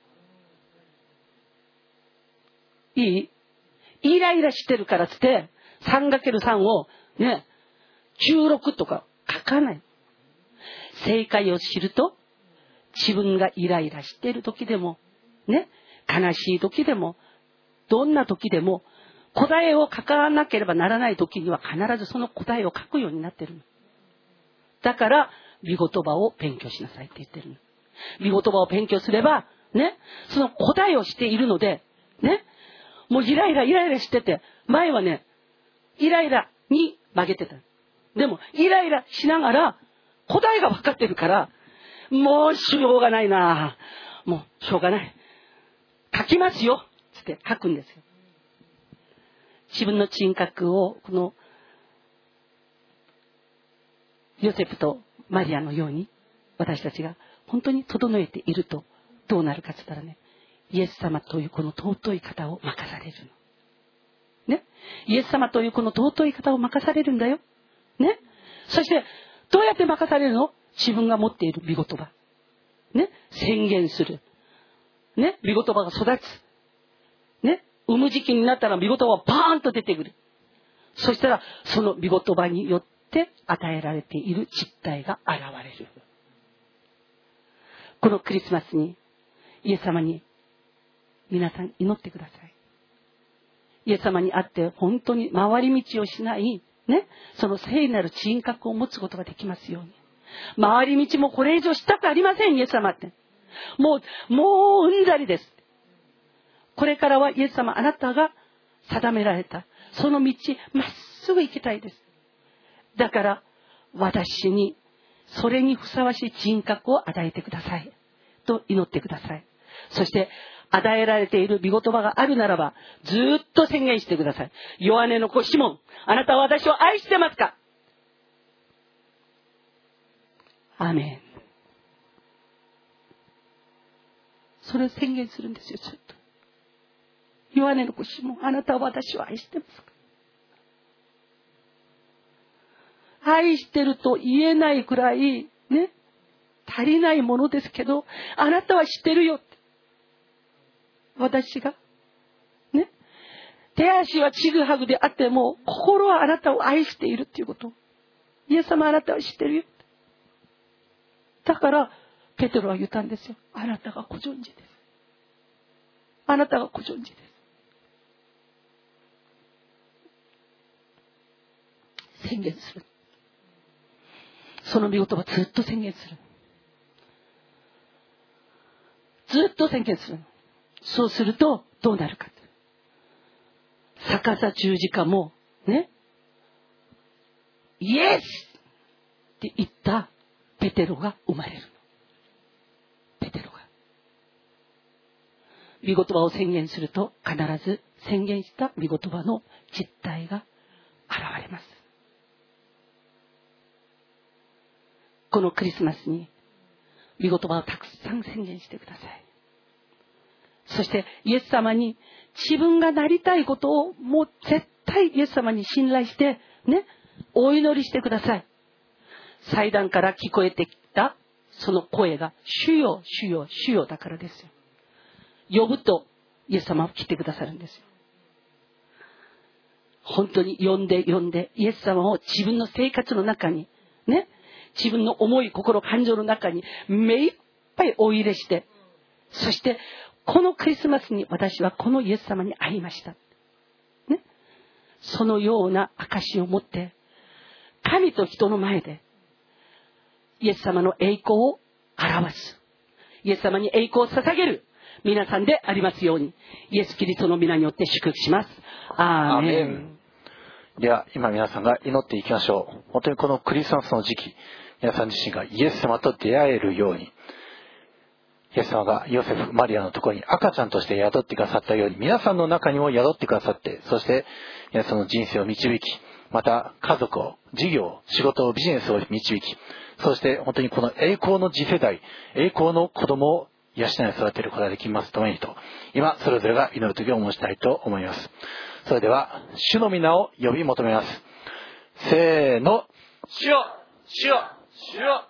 いい？イライラしてるからつって さんかけるさん をねじゅうろくとか書かない。正解を知ると、自分がイライラしている時でもね、悲しい時でもどんな時でも答えを書かなければならない時には必ずその答えを書くようになってるの。だから御言葉を勉強しなさいって言ってるの。御言葉を勉強すればね、その答えをしているのでね、もうイライライライラしてて、前はねイライラに曲げてた。でもイライラしながら答えが分かってるから、もうしょうがないな、もうしょうがない、書きますよつって書くんですよ。 自分の人格をこのヨセフとマリアのように私たちが本当に整えているとどうなるかと言ったらね、イエス様というこの尊い方を任されるの。ね。イエス様というこの尊い方を任されるんだよ。ね。そしてどうやって任されるの？自分が持っている御言葉。ね。宣言する。ね。御言葉が育つ。ね。産む時期になったら御言葉がバーンと出てくる。そしたらその御言葉によって与えられている実体が現れる。このクリスマスにイエス様に皆さん祈ってください。イエス様に会って本当に回り道をしないね、その聖なる人格を持つことができますように。回り道もこれ以上したくありません、イエス様って。もう、もううんざりです。これからはイエス様、あなたが定められたその道まっすぐ行きたいです。だから私にそれにふさわしい人格を与えてくださいと祈ってください。そして与えられている御言葉があるならばずっと宣言してください。ヨハネの子シモン、あなたは私を愛してますか？アーメン。それを宣言するんですよ。ちょっとヨハネの子シモン、あなたは私を愛してますか？愛してると言えないくらいね、足りないものですけど、あなたは知ってるよって。私がね、手足はちぐはぐであっても心はあなたを愛しているっていうこと、イエス様あなたは知ってるよって。だからペテロは言ったんですよ。あなたがご存知です。あなたがご存知です。宣言する。その御言葉ずっと宣言する。ずっと宣言する。そうするとどうなるか。逆さ十字架もね、イエスって言ったペテロが生まれる。ペテロが御言葉を宣言すると必ず宣言した御言葉の実態が現れます。このクリスマスに御言葉をたくさん宣言してください。そしてイエス様に自分がなりたいことをもう絶対イエス様に信頼してね、お祈りしてください。祭壇から聞こえてきたその声が主よ主よ主よだからですよ。呼ぶとイエス様は来てくださるんですよ。本当に呼んで呼んでイエス様を自分の生活の中にね、自分の思い心感情の中に目いっぱいお入れして、そしてこのクリスマスに私はこのイエス様に会いました、ね、そのような証を持って神と人の前でイエス様の栄光を表す、イエス様に栄光を捧げる皆さんでありますように、イエスキリストの皆によって祝福します。アーメン。 アーメン。では今皆さんが祈っていきましょう。本当にこのクリスマスの時期、皆さん自身がイエス様と出会えるように、イエス様がヨセフ、マリアのところに赤ちゃんとして宿ってくださったように、皆さんの中にも宿ってくださって、そして皆さんの人生を導き、また家族を、事業、仕事を、ビジネスを導き、そして本当にこの栄光の次世代、栄光の子供を養い育てることができますためにと、今それぞれが祈る時を申したいと思います。それでは主の皆を呼び求めます。せーの、主よ主よ主よ。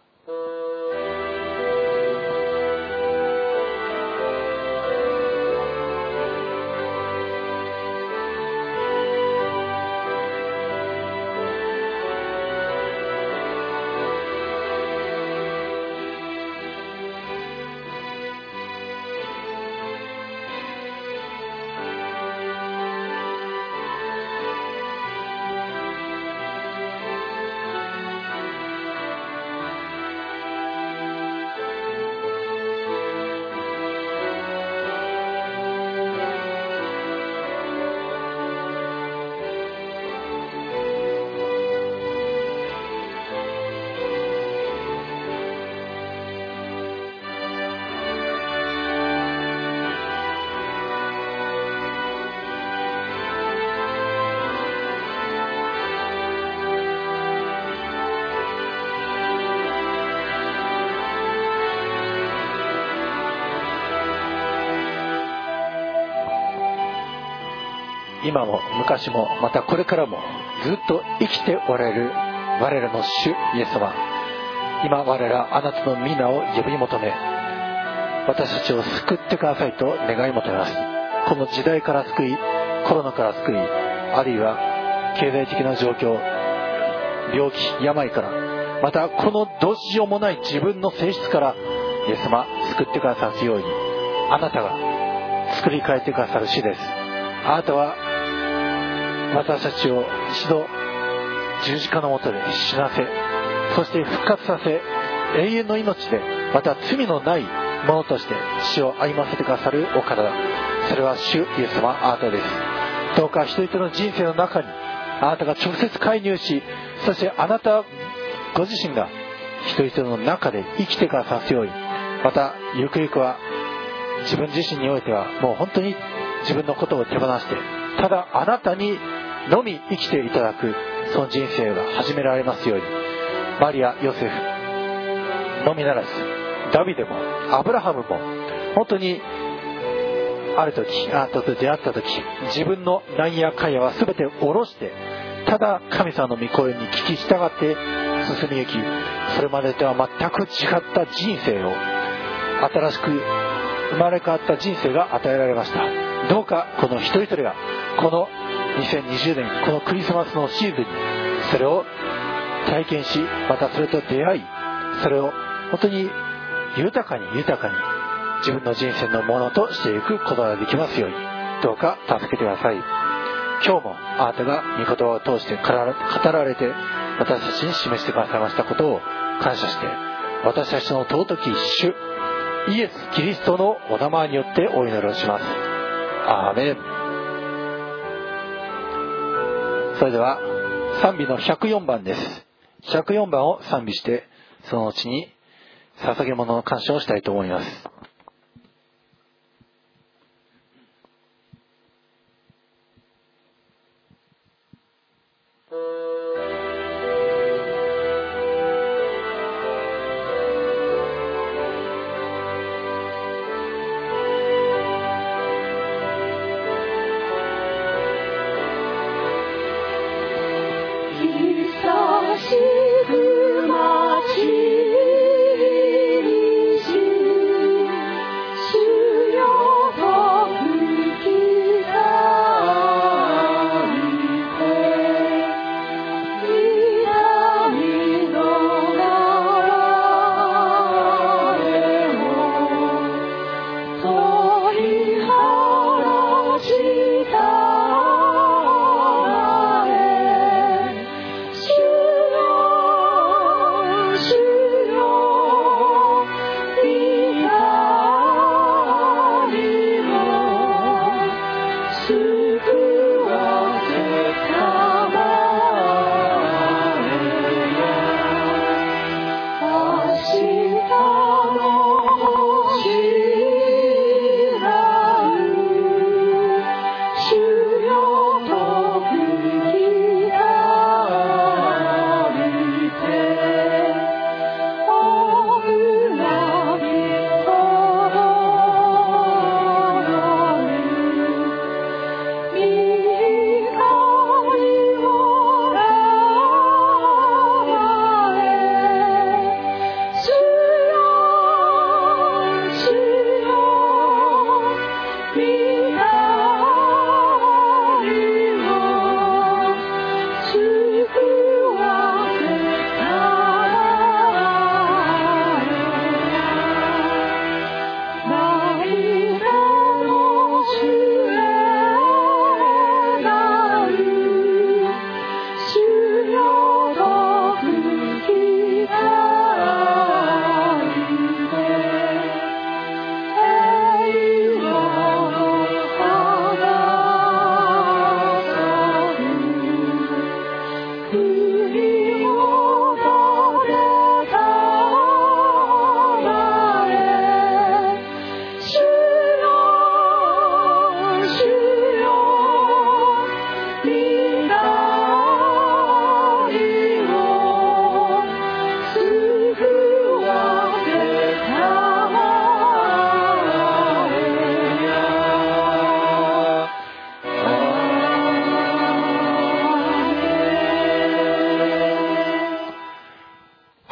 今も昔もまたこれからもずっと生きておられる我らの主イエス様、今我らあなたの皆を呼び求め、私たちを救ってくださいと願い求めます。この時代から救い、コロナから救い、あるいは経済的な状況、病気、病から、またこのどうしようもない自分の性質からイエス様救ってくださるように、あなたが作り変えてくださる主です。あなたは私たちを一度十字架のもとで死なせ、そして復活させ、永遠の命でまた罪のないものとして死を歩ませてくださるお方だ。それは主イエス様、あなたです。どうか人々の人生の中にあなたが直接介入し、そしてあなたご自身が人々の中で生きてくださるように、またゆくゆくは自分自身においてはもう本当に自分のことを手放して、ただあなたにのみ生きていただく、その人生が始められますように、マリア、ヨセフのみならずダビデもアブラハムも本当にある時あなたと出会った時、自分のなんやかんやは全て下ろして、ただ神様の御声に聞き従って進みゆき、それまでとは全く違った人生を、新しく生まれ変わった人生が与えられました。どうかこの一人一人がこのにせんにじゅうねん、このクリスマスのシーズンにそれを体験し、またそれと出会い、それを本当に豊かに豊かに自分の人生のものとしていくことができますように、どうか助けてください。今日もあなたが御言葉を通して語られて私たちに示してくださいましたことを感謝して、私たちの尊き主イエス・キリストのお名前によってお祈りをします。アーメン。それでは賛美のひゃくよんばんです。ひゃくよんばんを賛美して、そのうちに捧げ物の感謝をしたいと思います。 久しく待ちにし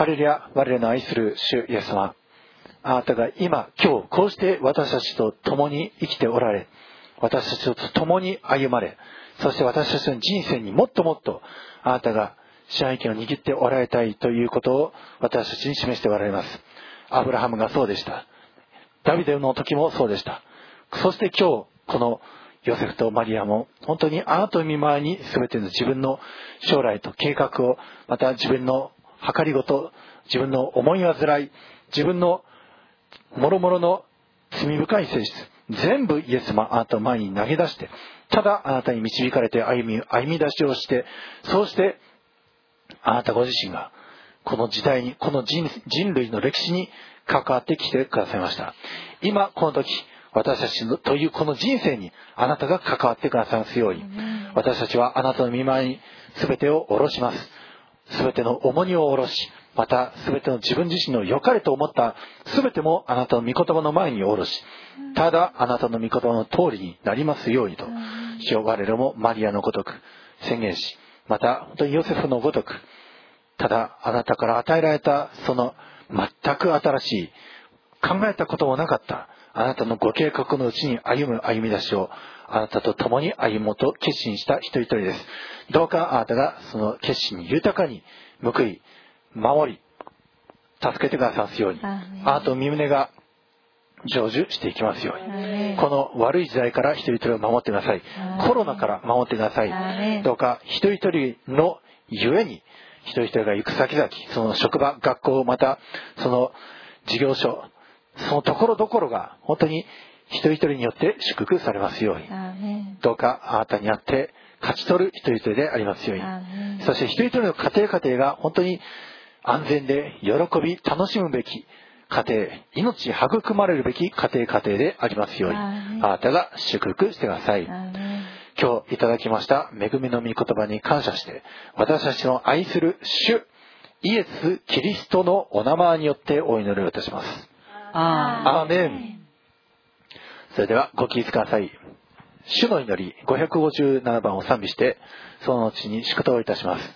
レルヤ、我らの愛する主イエス様、あなたが今今日こうして私たちと共に生きておられ、私たちと共に歩まれ、そして私たちの人生にもっともっとあなたが支配権を握っておられたいということを私たちに示しておられます。アブラハムがそうでした。ダビデの時もそうでした。そして今日このヨセフとマリアも本当にあなたの御前に全ての自分の将来と計画を、また自分の計りごと、自分の思い煩い、自分の諸々の罪深い性質、全部イエス様あなたの前に投げ出して、ただあなたに導かれて歩み歩み出しをして、そうしてあなたご自身がこの時代に、この 人, 人類の歴史に関わってきてくださいました。今この時、私たちのというこの人生にあなたが関わってくださいますように、私たちはあなたの御前に全てを下ろします。全ての重荷を下ろし、また全ての自分自身の良かれと思った全てもあなたの御言葉の前に下ろし、ただあなたの御言葉の通りになりますようにと、主よ我らもマリアのごとく宣言し、また本当にヨセフのごとく、ただあなたから与えられたその全く新しい、考えたこともなかったあなたのご計画のうちに歩む歩み出しをあなたと共に歩もうと決心した一人一人です。どうかあなたがその決心に豊かに報い、守り、助けてくださいますように、あなたの御胸が成就していきますように、この悪い時代から一人一人を守ってください。コロナから守ってください。どうか一人一人のゆえに、一人一人が行く先々、その職場、学校、またその事業所、そのところどころが本当に一人一人によって祝福されますように、どうかあなたにあって勝ち取る一人一人でありますように、そして一人一人の家庭家庭が本当に安全で喜び楽しむべき家庭、命育まれるべき家庭家庭でありますように、あなたが祝福してください。今日いただきました恵みの御言葉に感謝して、私たちの愛する主イエス・キリストのお名前によってお祈りをいたします。アーメン。それではご起立ください。主の祈りごひゃくごじゅうななばんを賛美して、その後に祝祷をいたします。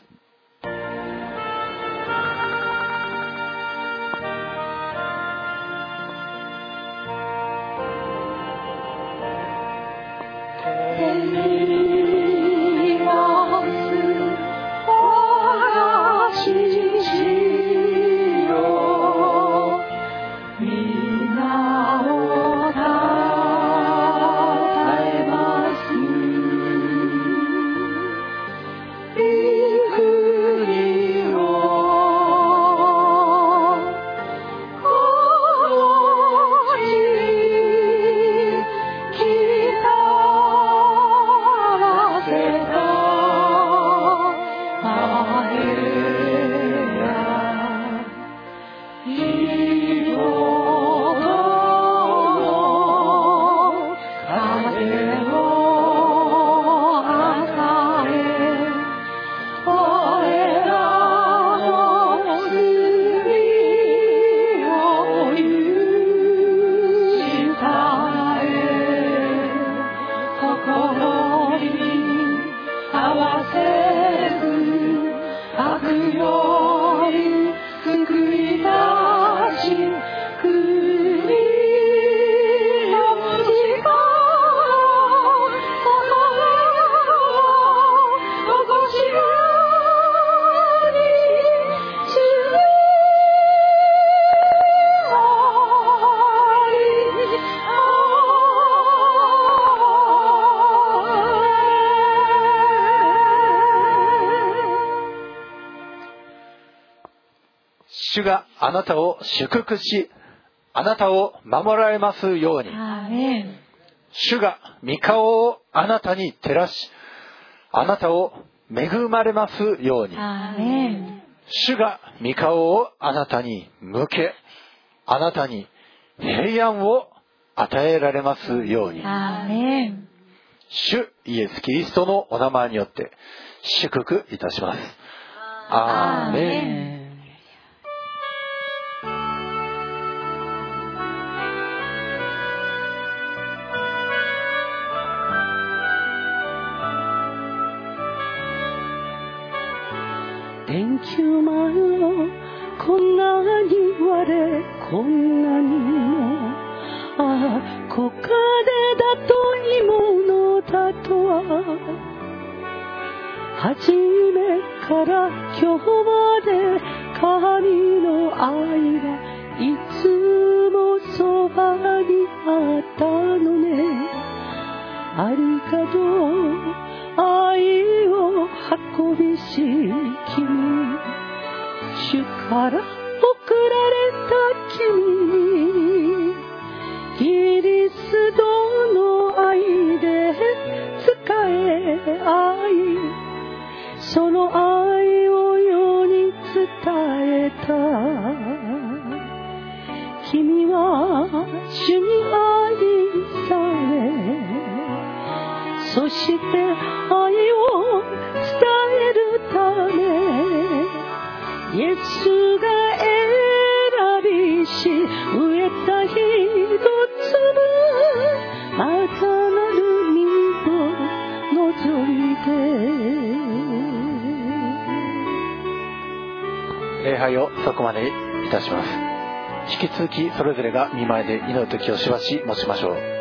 主があなたを祝福し、あなたを守られますように。 アーメン。 主が御顔をあなたに照らし、あなたを恵まれますように。 アーメン。 主が御顔をあなたに向け、あなたに平安を与えられますように。 アーメン。 主イエス・キリストのお名前によって祝福いたします。アーメン。 電球前をこんなに我こんなにもああ木陰だといいものだとは初めから今日まで神の愛はいつもそばにあったのね。ありがとう愛を運びし君、主から送られた君にキリストの愛で使え愛、その愛を世に伝えた。君は主に愛され、そして愛を伝えるためイエスが選びし植えた一粒またなる実を除いて。 礼拝をそこまでいたします。引き続きそれぞれが御前で祈る時をしばし持ちましょう。